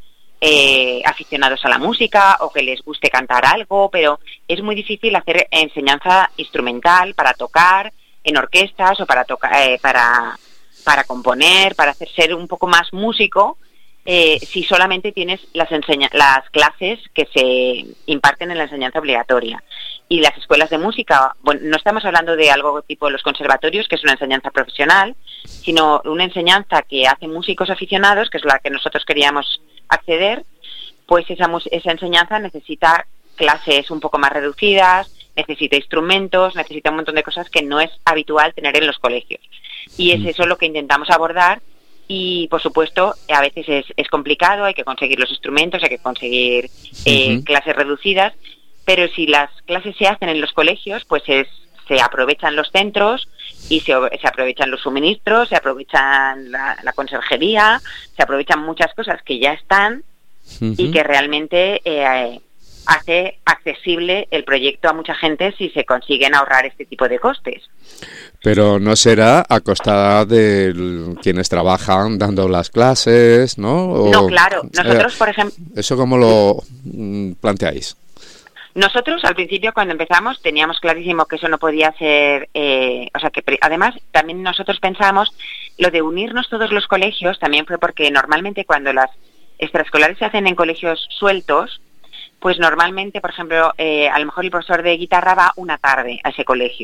eh, aficionados a la música o que les guste cantar algo, pero es muy difícil hacer enseñanza instrumental para tocar en orquestas o para tocar eh, para para componer, para hacer ser un poco más músico, eh, si solamente tienes las enseña las clases que se imparten en la enseñanza obligatoria. Y las escuelas de música, bueno, no estamos hablando de algo tipo los conservatorios, que es una enseñanza profesional, sino una enseñanza que hace músicos aficionados, que es la que nosotros queríamos acceder. Pues esa esa enseñanza necesita clases un poco más reducidas, necesita instrumentos, necesita un montón de cosas que no es habitual tener en los colegios. Y es eso lo que intentamos abordar, y por supuesto a veces es, es complicado, hay que conseguir los instrumentos, hay que conseguir eh, uh-huh. clases reducidas, pero si las clases se hacen en los colegios, pues es, se aprovechan los centros y se, se aprovechan los suministros, se aprovechan la, la conserjería, se aprovechan muchas cosas que ya están uh-huh. y que realmente eh, hace accesible el proyecto a mucha gente si se consiguen ahorrar este tipo de costes. Pero no será a costa de quienes trabajan dando las clases, ¿no? O, no, claro. Nosotros, eh, por ejemplo... ¿Eso cómo lo mm, planteáis? Nosotros, al principio, cuando empezamos, teníamos clarísimo que eso no podía ser... Eh, o sea, que además, también nosotros pensamos, lo de unirnos todos los colegios también fue porque normalmente cuando las extraescolares se hacen en colegios sueltos, pues normalmente, por ejemplo, eh, a lo mejor el profesor de guitarra va una tarde a ese colegio.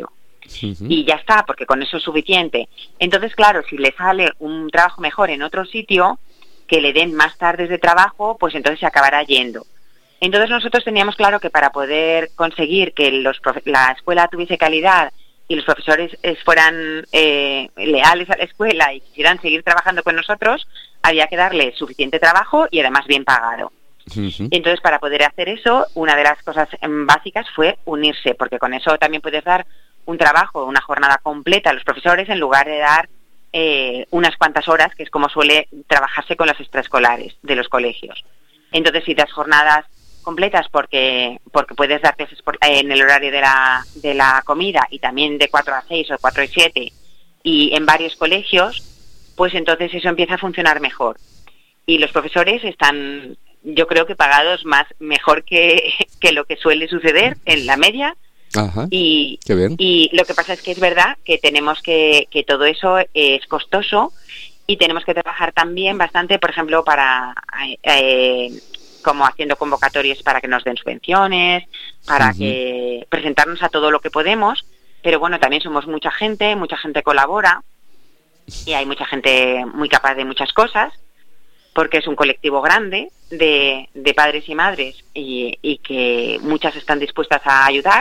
uh-huh. y ya está, porque con eso es suficiente. Entonces, claro, si le sale un trabajo mejor en otro sitio, que le den más tardes de trabajo, pues entonces se acabará yendo. Entonces nosotros teníamos claro que para poder conseguir que los profe- la escuela tuviese calidad y los profesores eh, fueran eh, leales a la escuela y quisieran seguir trabajando con nosotros, había que darle suficiente trabajo y además bien pagado. Uh-huh. Entonces, para poder hacer eso, una de las cosas básicas fue unirse, porque con eso también puedes dar un trabajo, una jornada completa a los profesores en lugar de dar eh, unas cuantas horas, que es como suele trabajarse con los extraescolares de los colegios. Entonces, si das jornadas completas porque porque puedes dar clases por, eh, en el horario de la de la comida y también de cuatro a seis o cuatro a siete y en varios colegios, pues entonces eso empieza a funcionar mejor. Y los profesores están, yo creo que pagados más mejor que, que lo que suele suceder en la media. Ajá, y, qué bien. Y lo que pasa es que es verdad que tenemos que, que todo eso es costoso y tenemos que trabajar también bastante, por ejemplo, para eh, como haciendo convocatorias para que nos den subvenciones, para uh-huh. que presentarnos a todo lo que podemos, pero bueno, también somos mucha gente, mucha gente colabora y hay mucha gente muy capaz de muchas cosas, porque es un colectivo grande de, de padres y madres y, y que muchas están dispuestas a ayudar.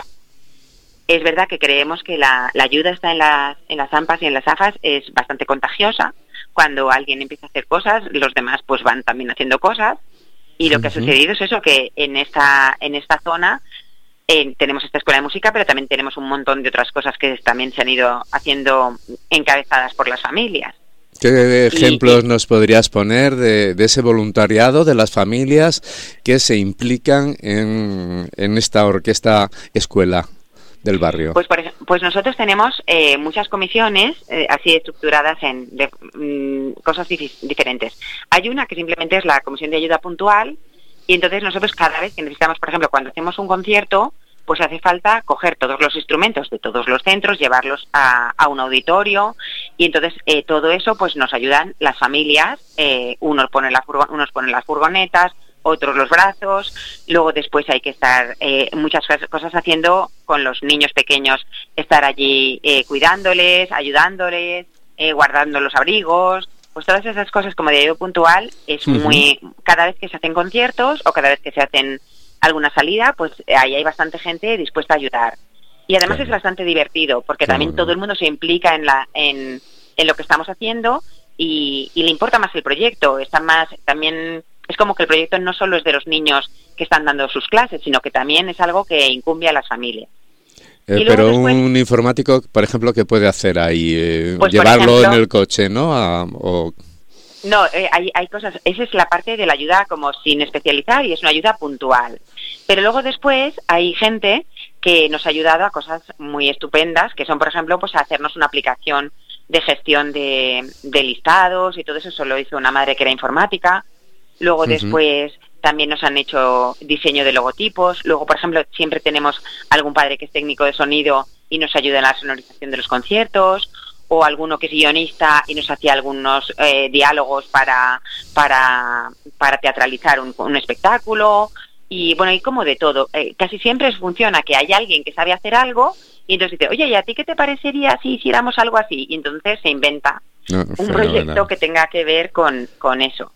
Es verdad que creemos que la, la ayuda está en las, en las AMPAs y en las AFAs, es bastante contagiosa. Cuando alguien empieza a hacer cosas, los demás pues van también haciendo cosas. Y lo que ha sucedido es eso, que en esta, en esta zona eh, tenemos esta escuela de música, pero también tenemos un montón de otras cosas que también se han ido haciendo encabezadas por las familias. ¿Qué ejemplos y, nos podrías poner de, de ese voluntariado de las familias que se implican en, en esta orquesta escuela del barrio? Pues, por, pues nosotros tenemos eh, muchas comisiones eh, así estructuradas en de, mm, cosas dif- diferentes. Hay una que simplemente es la comisión de ayuda puntual y entonces nosotros cada vez que necesitamos, por ejemplo, cuando hacemos un concierto, pues hace falta coger todos los instrumentos de todos los centros, llevarlos a, a un auditorio y entonces eh, todo eso pues nos ayudan las familias, eh, unos ponen la furgo- unos ponen las furgonetas, otros los brazos, luego después hay que estar eh, muchas cosas haciendo con los niños pequeños, estar allí eh, cuidándoles, ayudándoles, eh, guardando los abrigos, pues todas esas cosas como de ayuda puntual es uh-huh. muy, cada vez que se hacen conciertos o cada vez que se hacen alguna salida, pues ahí hay bastante gente dispuesta a ayudar. Y además claro. es bastante divertido, porque claro. también todo el mundo se implica en la en, en lo que estamos haciendo y, y le importa más el proyecto, está más también. Es como que el proyecto no solo es de los niños que están dando sus clases, sino que también es algo que incumbe a las familias. Eh, pero después, un informático, por ejemplo, ¿qué puede hacer ahí? Eh, pues llevarlo ejemplo, en el coche, ¿no? A, o... No, eh, hay, hay cosas, esa es la parte de la ayuda como sin especializar y es una ayuda puntual. Pero luego después hay gente que nos ha ayudado a cosas muy estupendas, que son, por ejemplo, pues a hacernos una aplicación de gestión de, de listados y todo eso. Eso lo hizo una madre que era informática. Luego uh-huh. después también nos han hecho diseño de logotipos. Luego, por ejemplo, siempre tenemos algún padre que es técnico de sonido y nos ayuda en la sonorización de los conciertos, o alguno que es guionista y nos hacía algunos eh, diálogos para para para teatralizar un, un espectáculo. Y bueno, y como de todo. Eh, casi siempre funciona que hay alguien que sabe hacer algo y entonces dice, oye, ¿y a ti qué te parecería si hiciéramos algo así? Y entonces se inventa no, un proyecto que tenga que ver con, con eso.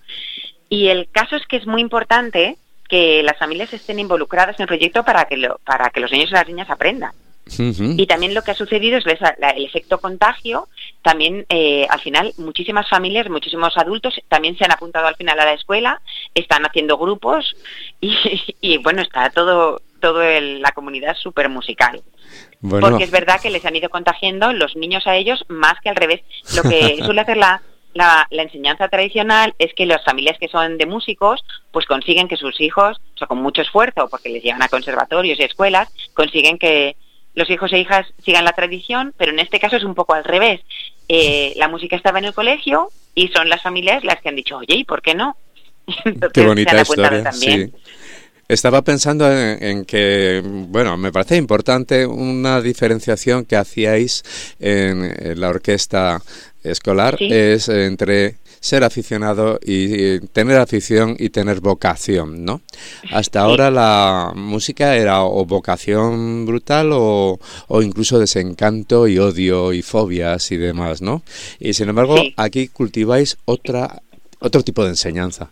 Y el caso es que es muy importante que las familias estén involucradas en el proyecto para que lo, para que los niños y las niñas aprendan. Uh-huh. Y también lo que ha sucedido es la, la, el efecto contagio. También eh, al final muchísimas familias, muchísimos adultos también se han apuntado al final a la escuela, están haciendo grupos y, y bueno, está todo todo el, la comunidad súper musical. Bueno. Porque es verdad que les han ido contagiando los niños a ellos más que al revés. Lo que suele hacer la La, la enseñanza tradicional es que las familias que son de músicos pues consiguen que sus hijos, o sea, con mucho esfuerzo, porque les llevan a conservatorios y escuelas, consiguen que los hijos e hijas sigan la tradición, pero en este caso es un poco al revés. Eh, la música estaba en el colegio y son las familias las que han dicho, oye, ¿y por qué no? Entonces, qué bonita historia, también. Sí. Estaba pensando en, en que, bueno, me parece importante una diferenciación que hacíais en, en la orquesta escolar, ¿sí? Es entre ser aficionado y, y tener afición y tener vocación, ¿no? Hasta sí. ahora la música era o vocación brutal o, o incluso desencanto y odio y fobias y demás, ¿no? Y sin embargo, sí. aquí cultiváis otra otro tipo de enseñanza.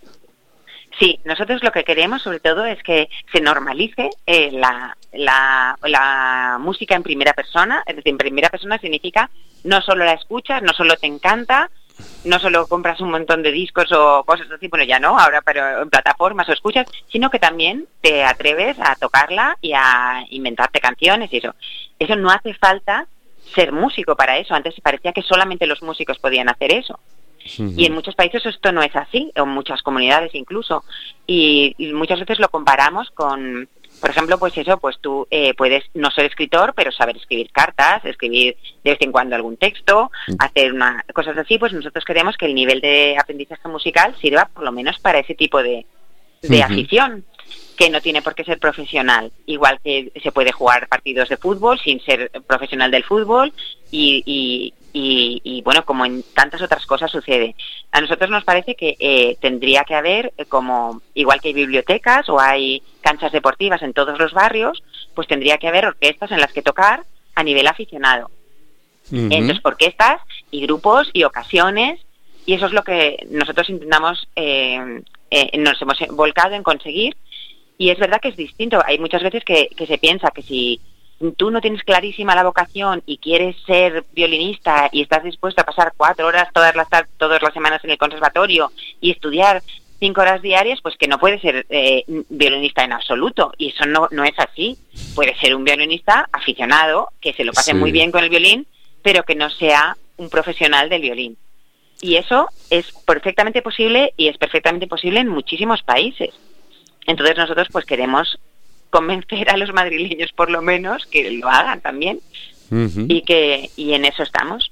Sí, nosotros lo que queremos sobre todo es que se normalice eh, la, la, la música en primera persona. Es decir, en primera persona significa no solo la escuchas, no solo te encanta, no solo compras un montón de discos o cosas así, bueno, ya no, ahora pero en plataformas o escuchas, sino que también te atreves a tocarla y a inventarte canciones y eso. Eso no hace falta ser músico para eso. Antes parecía que solamente los músicos podían hacer eso. Uh-huh. Y en muchos países esto no es así, o en muchas comunidades incluso, y, y muchas veces lo comparamos con, por ejemplo, pues eso, pues tú eh, puedes no ser escritor, pero saber escribir cartas, escribir de vez en cuando algún texto, uh-huh. hacer una, cosas así. Pues nosotros queremos que el nivel de aprendizaje musical sirva por lo menos para ese tipo de, de uh-huh. afición, que no tiene por qué ser profesional, igual que se puede jugar partidos de fútbol sin ser profesional del fútbol y, y, y, y bueno, como en tantas otras cosas sucede. A nosotros nos parece que eh, tendría que haber, eh, como igual que hay bibliotecas o hay canchas deportivas en todos los barrios, pues tendría que haber orquestas en las que tocar a nivel aficionado. Uh-huh. Entonces, orquestas y grupos y ocasiones, y eso es lo que nosotros intentamos, eh, eh, nos hemos volcado en conseguir. Y es verdad que es distinto. Hay muchas veces que, que se piensa que si tú no tienes clarísima la vocación y quieres ser violinista y estás dispuesto a pasar cuatro horas todas las todas las semanas en el conservatorio y estudiar cinco horas diarias, pues que no puedes ser eh, violinista en absoluto. Y eso no, no es así. Puedes ser un violinista aficionado, que se lo pase sí. muy bien con el violín, pero que no sea un profesional del violín. Y eso es perfectamente posible y es perfectamente posible en muchísimos países. Entonces nosotros pues queremos convencer a los madrileños por lo menos que lo hagan también uh-huh. y que y en eso estamos.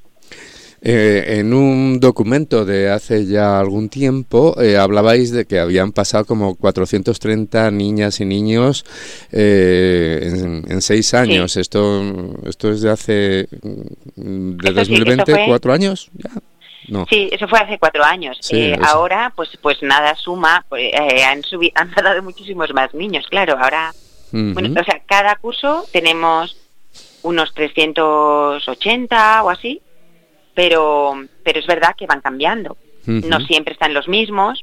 Eh, en un documento de hace ya algún tiempo eh, hablabais de que habían pasado como cuatrocientos treinta niñas y niños eh, en, en seis años. Sí. Esto esto es de hace de esto dos mil veinte, sí, fue... cuatro años ya. No. Sí, eso fue hace cuatro años. Sí, eh, ahora, pues pues nada suma, pues, eh, han subido, han dado muchísimos más niños, claro. Ahora, uh-huh. bueno, o sea, cada curso tenemos unos trescientos ochenta o así, pero pero es verdad que van cambiando. Uh-huh. No siempre están los mismos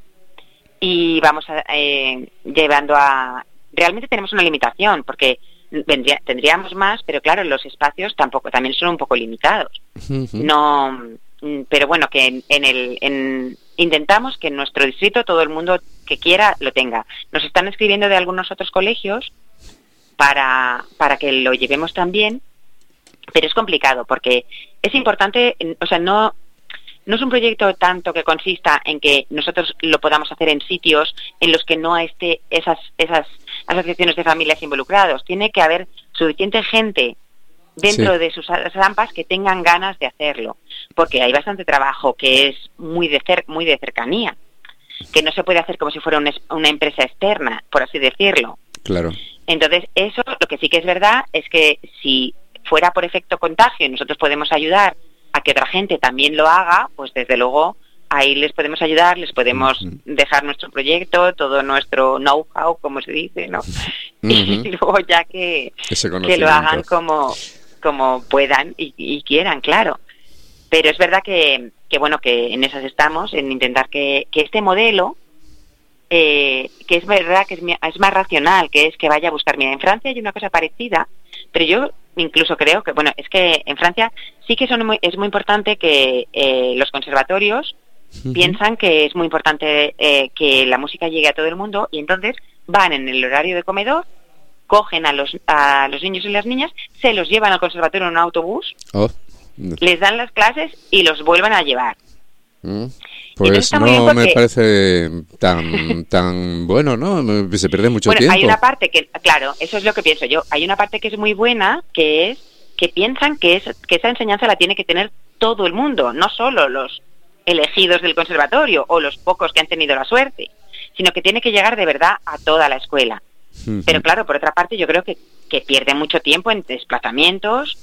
y vamos a, eh, llevando a... Realmente tenemos una limitación porque vendría, tendríamos más, pero claro, los espacios tampoco también son un poco limitados. Uh-huh. No... Pero bueno, que en, en el en, intentamos que en nuestro distrito todo el mundo que quiera lo tenga. Nos están escribiendo de algunos otros colegios para, para que lo llevemos también, pero es complicado porque es importante, o sea, no, no es un proyecto tanto que consista en que nosotros lo podamos hacer en sitios en los que no esté esas, esas asociaciones de familias involucrados. Tiene que haber suficiente gente dentro sí. de sus rampas que tengan ganas de hacerlo, porque hay bastante trabajo que es muy de cer- muy de cercanía, que no se puede hacer como si fuera una, una empresa externa, por así decirlo. Claro. Entonces, eso lo que sí que es verdad es que si fuera por efecto contagio y nosotros podemos ayudar a que otra gente también lo haga, pues desde luego ahí les podemos ayudar, les podemos uh-huh. dejar nuestro proyecto, todo nuestro know-how, como se dice, ¿no? Uh-huh. Y luego ya que, que lo hagan como... como puedan y, y quieran, claro. Pero es verdad que, que bueno, que en esas estamos, en intentar que, que este modelo, eh, que es verdad que es, es más racional, que es que vaya a buscar. Mira, en Francia hay una cosa parecida, pero yo incluso creo que, bueno, es que en Francia sí que son muy, es muy importante que eh, los conservatorios uh-huh. piensan que es muy importante eh, que la música llegue a todo el mundo y entonces van en el horario de comedor, cogen a los a los niños y las niñas, se los llevan al conservatorio en un autobús, oh. les dan las clases y los vuelven a llevar. Mm. Pues no porque... me parece tan tan bueno, ¿no? Se pierde mucho bueno, tiempo. Hay una parte que, claro, eso es lo que pienso yo, hay una parte que es muy buena, que es que piensan que, es, que esa enseñanza la tiene que tener todo el mundo, no solo los elegidos del conservatorio o los pocos que han tenido la suerte, sino que tiene que llegar de verdad a toda la escuela. Uh-huh. Pero claro, por otra parte, yo creo que, que pierde mucho tiempo en desplazamientos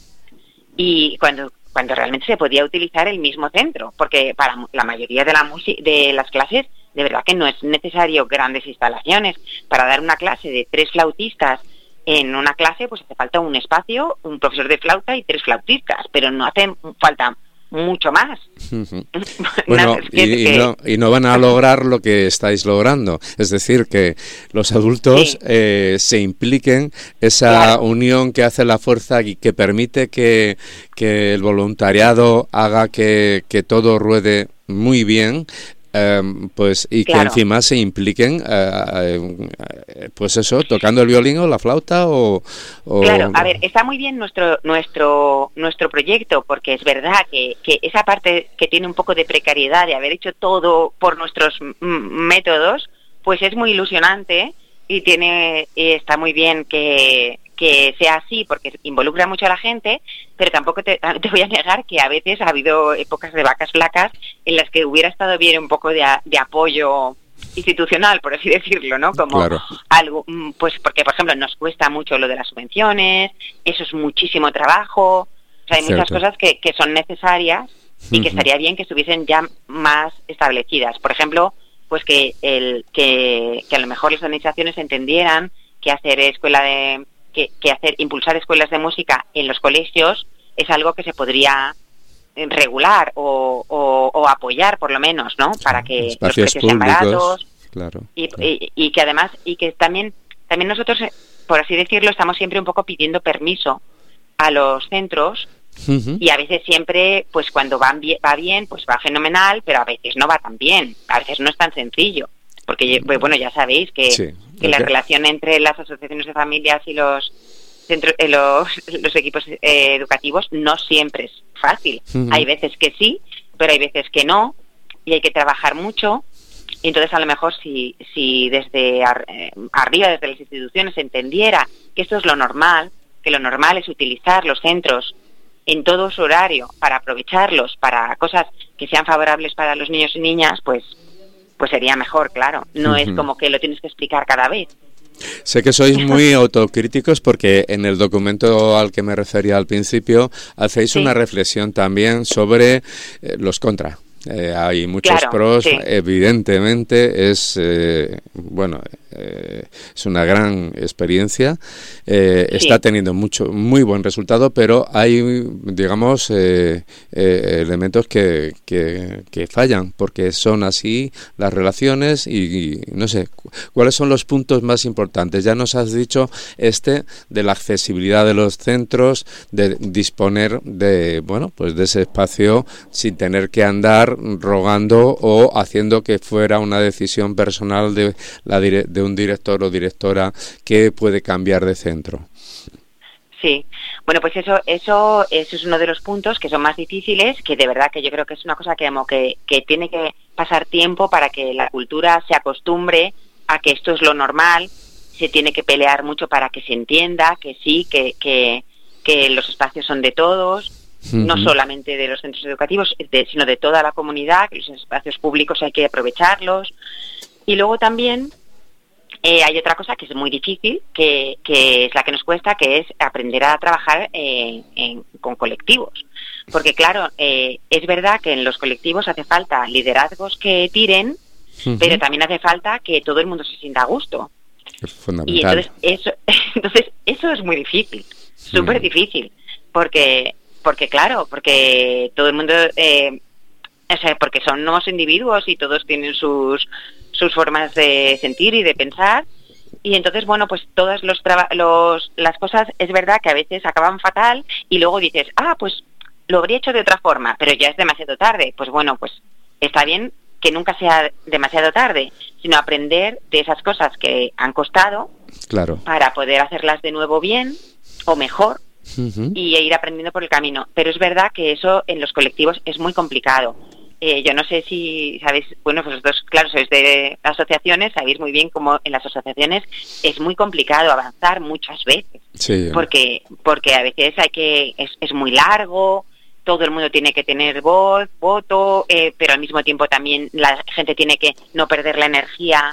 y cuando cuando realmente se podía utilizar el mismo centro, porque para la mayoría de la música de las clases, de verdad que no es necesario grandes instalaciones. Para dar una clase de tres flautistas en una clase, pues hace falta un espacio, un profesor de flauta y tres flautistas, pero no hace falta mucho más. Uh-huh. Bueno, y, y, que... no, y no van a lograr lo que estáis logrando, es decir, que los adultos sí. eh, se impliquen, esa claro. unión que hace la fuerza y que permite que, que el voluntariado haga que, que todo ruede muy bien. Um, pues y claro. que encima se impliquen uh, uh, pues eso, tocando el violín o la flauta o, o... Claro, a ver, está muy bien nuestro nuestro nuestro proyecto, porque es verdad que, que esa parte que tiene un poco de precariedad de haber hecho todo por nuestros m- métodos, pues es muy ilusionante y tiene y está muy bien que que sea así, porque involucra mucho a la gente, pero tampoco te, te voy a negar que a veces ha habido épocas de vacas flacas en las que hubiera estado bien un poco de, a, de apoyo institucional, por así decirlo, ¿no? Como claro. algo, pues porque, por ejemplo, nos cuesta mucho lo de las subvenciones, eso es muchísimo trabajo, o sea, hay Cierto. muchas cosas que, que son necesarias y uh-huh. que estaría bien que estuviesen ya más establecidas. Por ejemplo, pues que, el, que, que a lo mejor las organizaciones entendieran que hacer escuela de... Que, que hacer impulsar escuelas de música en los colegios es algo que se podría regular o, o, o apoyar por lo menos, ¿no? Para que Espacios los precios sean baratos, claro, y, claro. Y, y que además y que también también nosotros, por así decirlo, estamos siempre un poco pidiendo permiso a los centros uh-huh. y a veces siempre, pues cuando van bien, va bien, pues va fenomenal, pero a veces no va tan bien, a veces no es tan sencillo. Porque, bueno, ya sabéis que, sí, que la relación entre las asociaciones de familias y los centros, eh, los, los equipos eh, educativos no siempre es fácil. Uh-huh. Hay veces que sí, pero hay veces que no, y hay que trabajar mucho. Y entonces, a lo mejor, si, si desde ar, eh, arriba, desde las instituciones, se entendiera que esto es lo normal, que lo normal es utilizar los centros en todo su horario para aprovecharlos para cosas que sean favorables para los niños y niñas, pues... pues sería mejor, claro. No uh-huh. es como que lo tienes que explicar cada vez. Sé que sois muy autocríticos porque en el documento al que me refería al principio hacéis sí. una reflexión también sobre eh, los contra. Eh, hay muchos claro, pros, sí. evidentemente es eh, bueno eh, es una gran experiencia, eh, sí. está teniendo mucho muy buen resultado, pero hay digamos eh, eh, elementos que, que, que fallan porque son así las relaciones y, y no sé cuáles son los puntos más importantes. Ya nos has dicho este de la accesibilidad de los centros, de disponer de bueno pues de ese espacio sin tener que andar rogando o haciendo que fuera una decisión personal de, la dire- de un director o directora que puede cambiar de centro. Sí, bueno, pues eso, eso, eso es uno de los puntos que son más difíciles, que de verdad que yo creo que es una cosa que, como que, que tiene que pasar tiempo para que la cultura se acostumbre a que esto es lo normal, se tiene que pelear mucho para que se entienda que sí, que, que, que los espacios son de todos. Uh-huh. No solamente de los centros educativos, de, sino de toda la comunidad, que los espacios públicos hay que aprovecharlos. Y luego también eh, hay otra cosa que es muy difícil, que, que es la que nos cuesta, que es aprender a trabajar eh, en, con colectivos. Porque claro, eh, es verdad que en los colectivos hace falta liderazgos que tiren, uh-huh. pero también hace falta que todo el mundo se sienta a gusto. Es fundamental. Y entonces eso, entonces eso es muy difícil, súper uh-huh. difícil, porque... Porque claro, porque todo el mundo, eh, o sea, porque son nuevos individuos y todos tienen sus sus formas de sentir y de pensar, y entonces bueno, pues todas los, traba- los las cosas es verdad que a veces acaban fatal y luego dices, ah, pues lo habría hecho de otra forma, pero ya es demasiado tarde. Pues bueno, pues está bien que nunca sea demasiado tarde, sino aprender de esas cosas que han costado, claro, para poder hacerlas de nuevo bien o mejor. Uh-huh. Y ir aprendiendo por el camino. Pero es verdad que eso en los colectivos es muy complicado. Eh, yo no sé si sabéis, bueno, pues vosotros, claro, sois de asociaciones, sabéis muy bien cómo en las asociaciones es muy complicado avanzar muchas veces. Sí. Porque porque a veces hay que es, es muy largo, todo el mundo tiene que tener voz, voto, eh, pero al mismo tiempo también la gente tiene que no perder la energía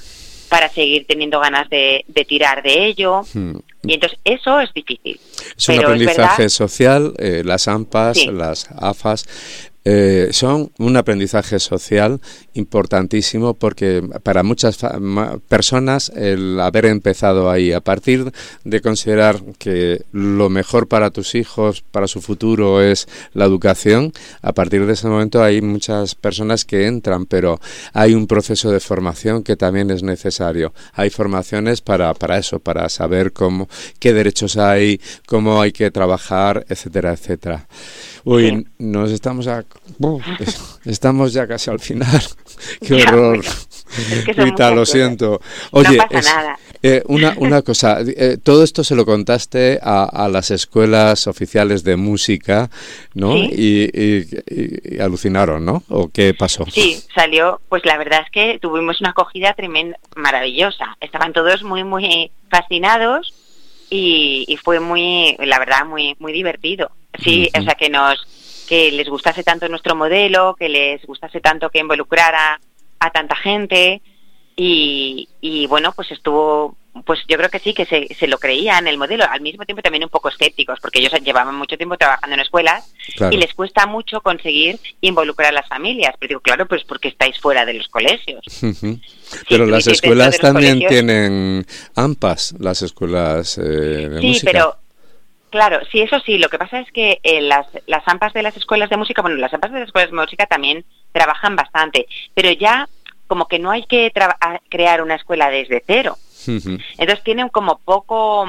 para seguir teniendo ganas de, de tirar de ello. Hmm. Y entonces eso es difícil. Es un aprendizaje es social, eh, las AMPAs, sí. las AFAS, eh, son un aprendizaje social importantísimo porque para muchas personas el haber empezado ahí, a partir de considerar que lo mejor para tus hijos, para su futuro es la educación, a partir de ese momento hay muchas personas que entran, pero hay un proceso de formación que también es necesario. Hay formaciones para, para eso, para saber cómo, qué derechos hay, cómo hay que trabajar, etcétera, etcétera. Uy, sí. nos estamos a... Uh, estamos ya casi al final. Qué horror. Es que Rita, lo siento. Oye, no pasa es, nada. Eh, una, una cosa, eh, todo esto se lo contaste a, a las escuelas oficiales de música, ¿no? ¿Sí? Y, y, y alucinaron, ¿no? ¿O qué pasó? Sí, salió, pues la verdad es que tuvimos una acogida tremenda, maravillosa. Estaban todos muy, muy fascinados y, y fue muy, la verdad, muy, muy divertido. Sí, uh-huh. O sea, que nos, que les gustase tanto nuestro modelo, que les gustase tanto que involucrara a tanta gente y, y bueno, pues estuvo, pues yo creo que sí, que se, se lo creían el modelo, al mismo tiempo también un poco escépticos, porque ellos llevaban mucho tiempo trabajando en escuelas, claro. Y les cuesta mucho conseguir involucrar a las familias, pero digo, claro, pues porque estáis fuera de los colegios. Uh-huh. Sí, pero las escuelas también colegios, tienen AMPAs, las escuelas eh, de sí, música. Sí, pero... Claro, sí, eso sí. Lo que pasa es que eh, las, las AMPAs de las escuelas de música, bueno, las AMPAs de las escuelas de música también trabajan bastante, pero ya como que no hay que tra- crear una escuela desde cero. Uh-huh. Entonces tienen como poco...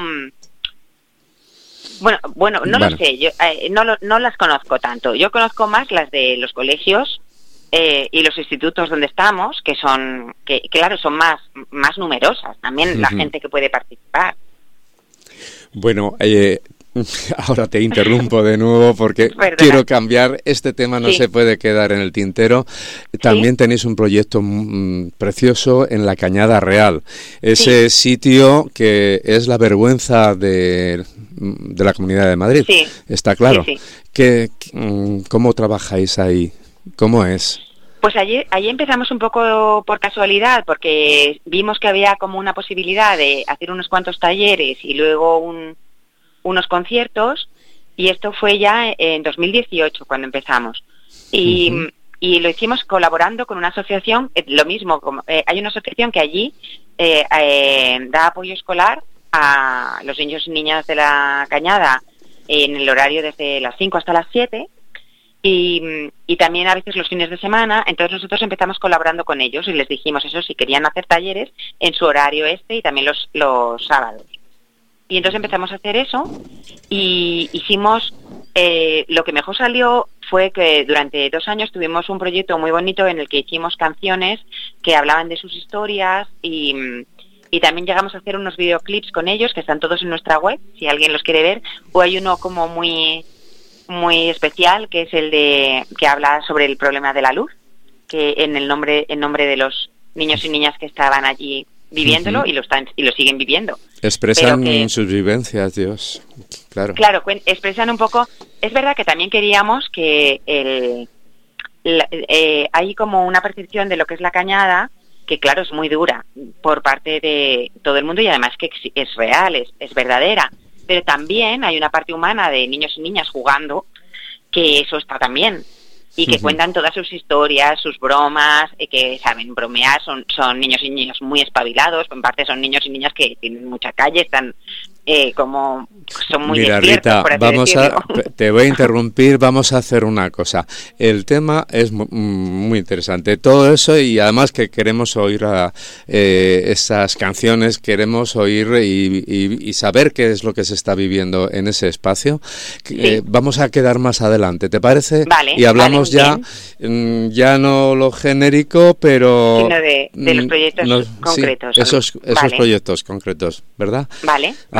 Bueno, bueno, no bueno. lo sé, yo eh, no, lo, no las conozco tanto. Yo conozco más las de los colegios eh, y los institutos donde estamos, que son, que claro, son más, más numerosas. También uh-huh. la gente que puede participar. Bueno, eh... ahora te interrumpo de nuevo porque quiero cambiar. Este tema no sí. se puede quedar en el tintero. También ¿Sí? tenéis un proyecto mm, precioso en la Cañada Real. Ese sí. sitio que es la vergüenza de, de la Comunidad de Madrid. Sí. Está claro. Sí, sí. ¿Qué, ¿Cómo trabajáis ahí? ¿Cómo es? Pues allí, allí empezamos un poco por casualidad, porque vimos que había como una posibilidad de hacer unos cuantos talleres y luego un... unos conciertos, y esto fue ya en dos mil dieciocho cuando empezamos y, uh-huh. y lo hicimos colaborando con una asociación, eh, lo mismo, como, eh, hay una asociación que allí eh, eh, da apoyo escolar a los niños y niñas de la Cañada en el horario desde las cinco hasta las siete y, y también a veces los fines de semana. Entonces nosotros empezamos colaborando con ellos y les dijimos eso, si querían hacer talleres en su horario este y también los, los sábados. Y entonces empezamos a hacer eso y hicimos, eh, lo que mejor salió fue que durante dos años tuvimos un proyecto muy bonito en el que hicimos canciones que hablaban de sus historias y, y también llegamos a hacer unos videoclips con ellos que están todos en nuestra web, si alguien los quiere ver, o hay uno como muy, muy especial que es el de que habla sobre el problema de la luz, que en el nombre, en nombre de los niños y niñas que estaban allí viviéndolo uh-huh. y lo están y lo siguen viviendo. Expresan que, sus vivencias, Dios. Claro. Claro, expresan un poco. Es verdad que también queríamos que el, la, eh, hay como una percepción de lo que es la Cañada, que claro, es muy dura por parte de todo el mundo y además que es real, es, es verdadera. Pero también hay una parte humana de niños y niñas jugando, que eso está también. Y que uh-huh. cuentan todas sus historias, sus bromas, eh, que saben bromear, son, son niños y niñas muy espabilados, en parte son niños y niñas que tienen mucha calle, están eh, como, son muy Mira, despiertos, Rita, por así vamos decirlo. a, te voy a interrumpir, vamos a hacer una cosa. El tema es muy, muy interesante, todo eso, y además que queremos oír a, eh, esas canciones, queremos oír y, y, y saber qué es lo que se está viviendo en ese espacio. Sí. Eh, vamos a quedar más adelante, ¿te parece? Vale, y hablamos vale, ya, ya no lo genérico, pero... Sino de, de los proyectos no, concretos. Sí, esos, esos vale. proyectos concretos, ¿verdad? Vale, vale.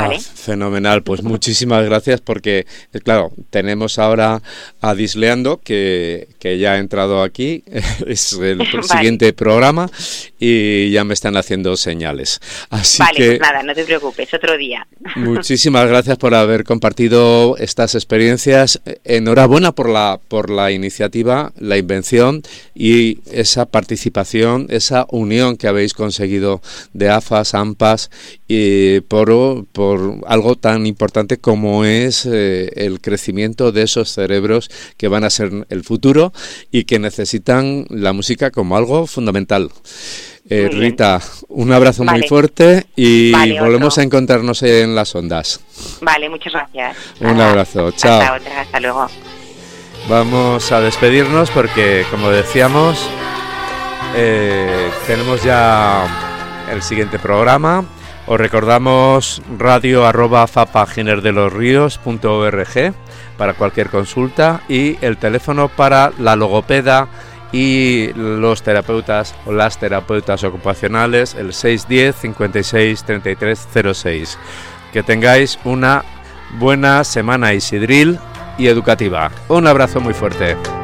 ¿vale? Fenomenal, pues muchísimas gracias porque, claro, tenemos ahora a Disleando que, que ya ha entrado aquí, es el vale. siguiente programa y ya me están haciendo señales. Así vale, que, pues nada, no te preocupes, otro día. Muchísimas gracias por haber compartido estas experiencias. Enhorabuena por la, por la iniciativa, la invención y esa participación, esa unión que habéis conseguido de A F As, A M P As y por, por algo tan importante como es eh, el crecimiento de esos cerebros que van a ser el futuro y que necesitan la música como algo fundamental. Eh, Rita, un abrazo vale. muy fuerte y vale, volvemos otro. a encontrarnos en las ondas. Vale, muchas gracias. Un Nada. abrazo, chao. Hasta otra, hasta luego. Vamos a despedirnos porque, como decíamos, eh, tenemos ya el siguiente programa. Os recordamos radio arroba fapaginerdelosrios punto org para cualquier consulta y el teléfono para la logopeda y los terapeutas o las terapeutas ocupacionales, el seis uno cero, cincuenta y seis, treinta y tres cero seis. Que tengáis una buena semana isidril y educativa. Un abrazo muy fuerte.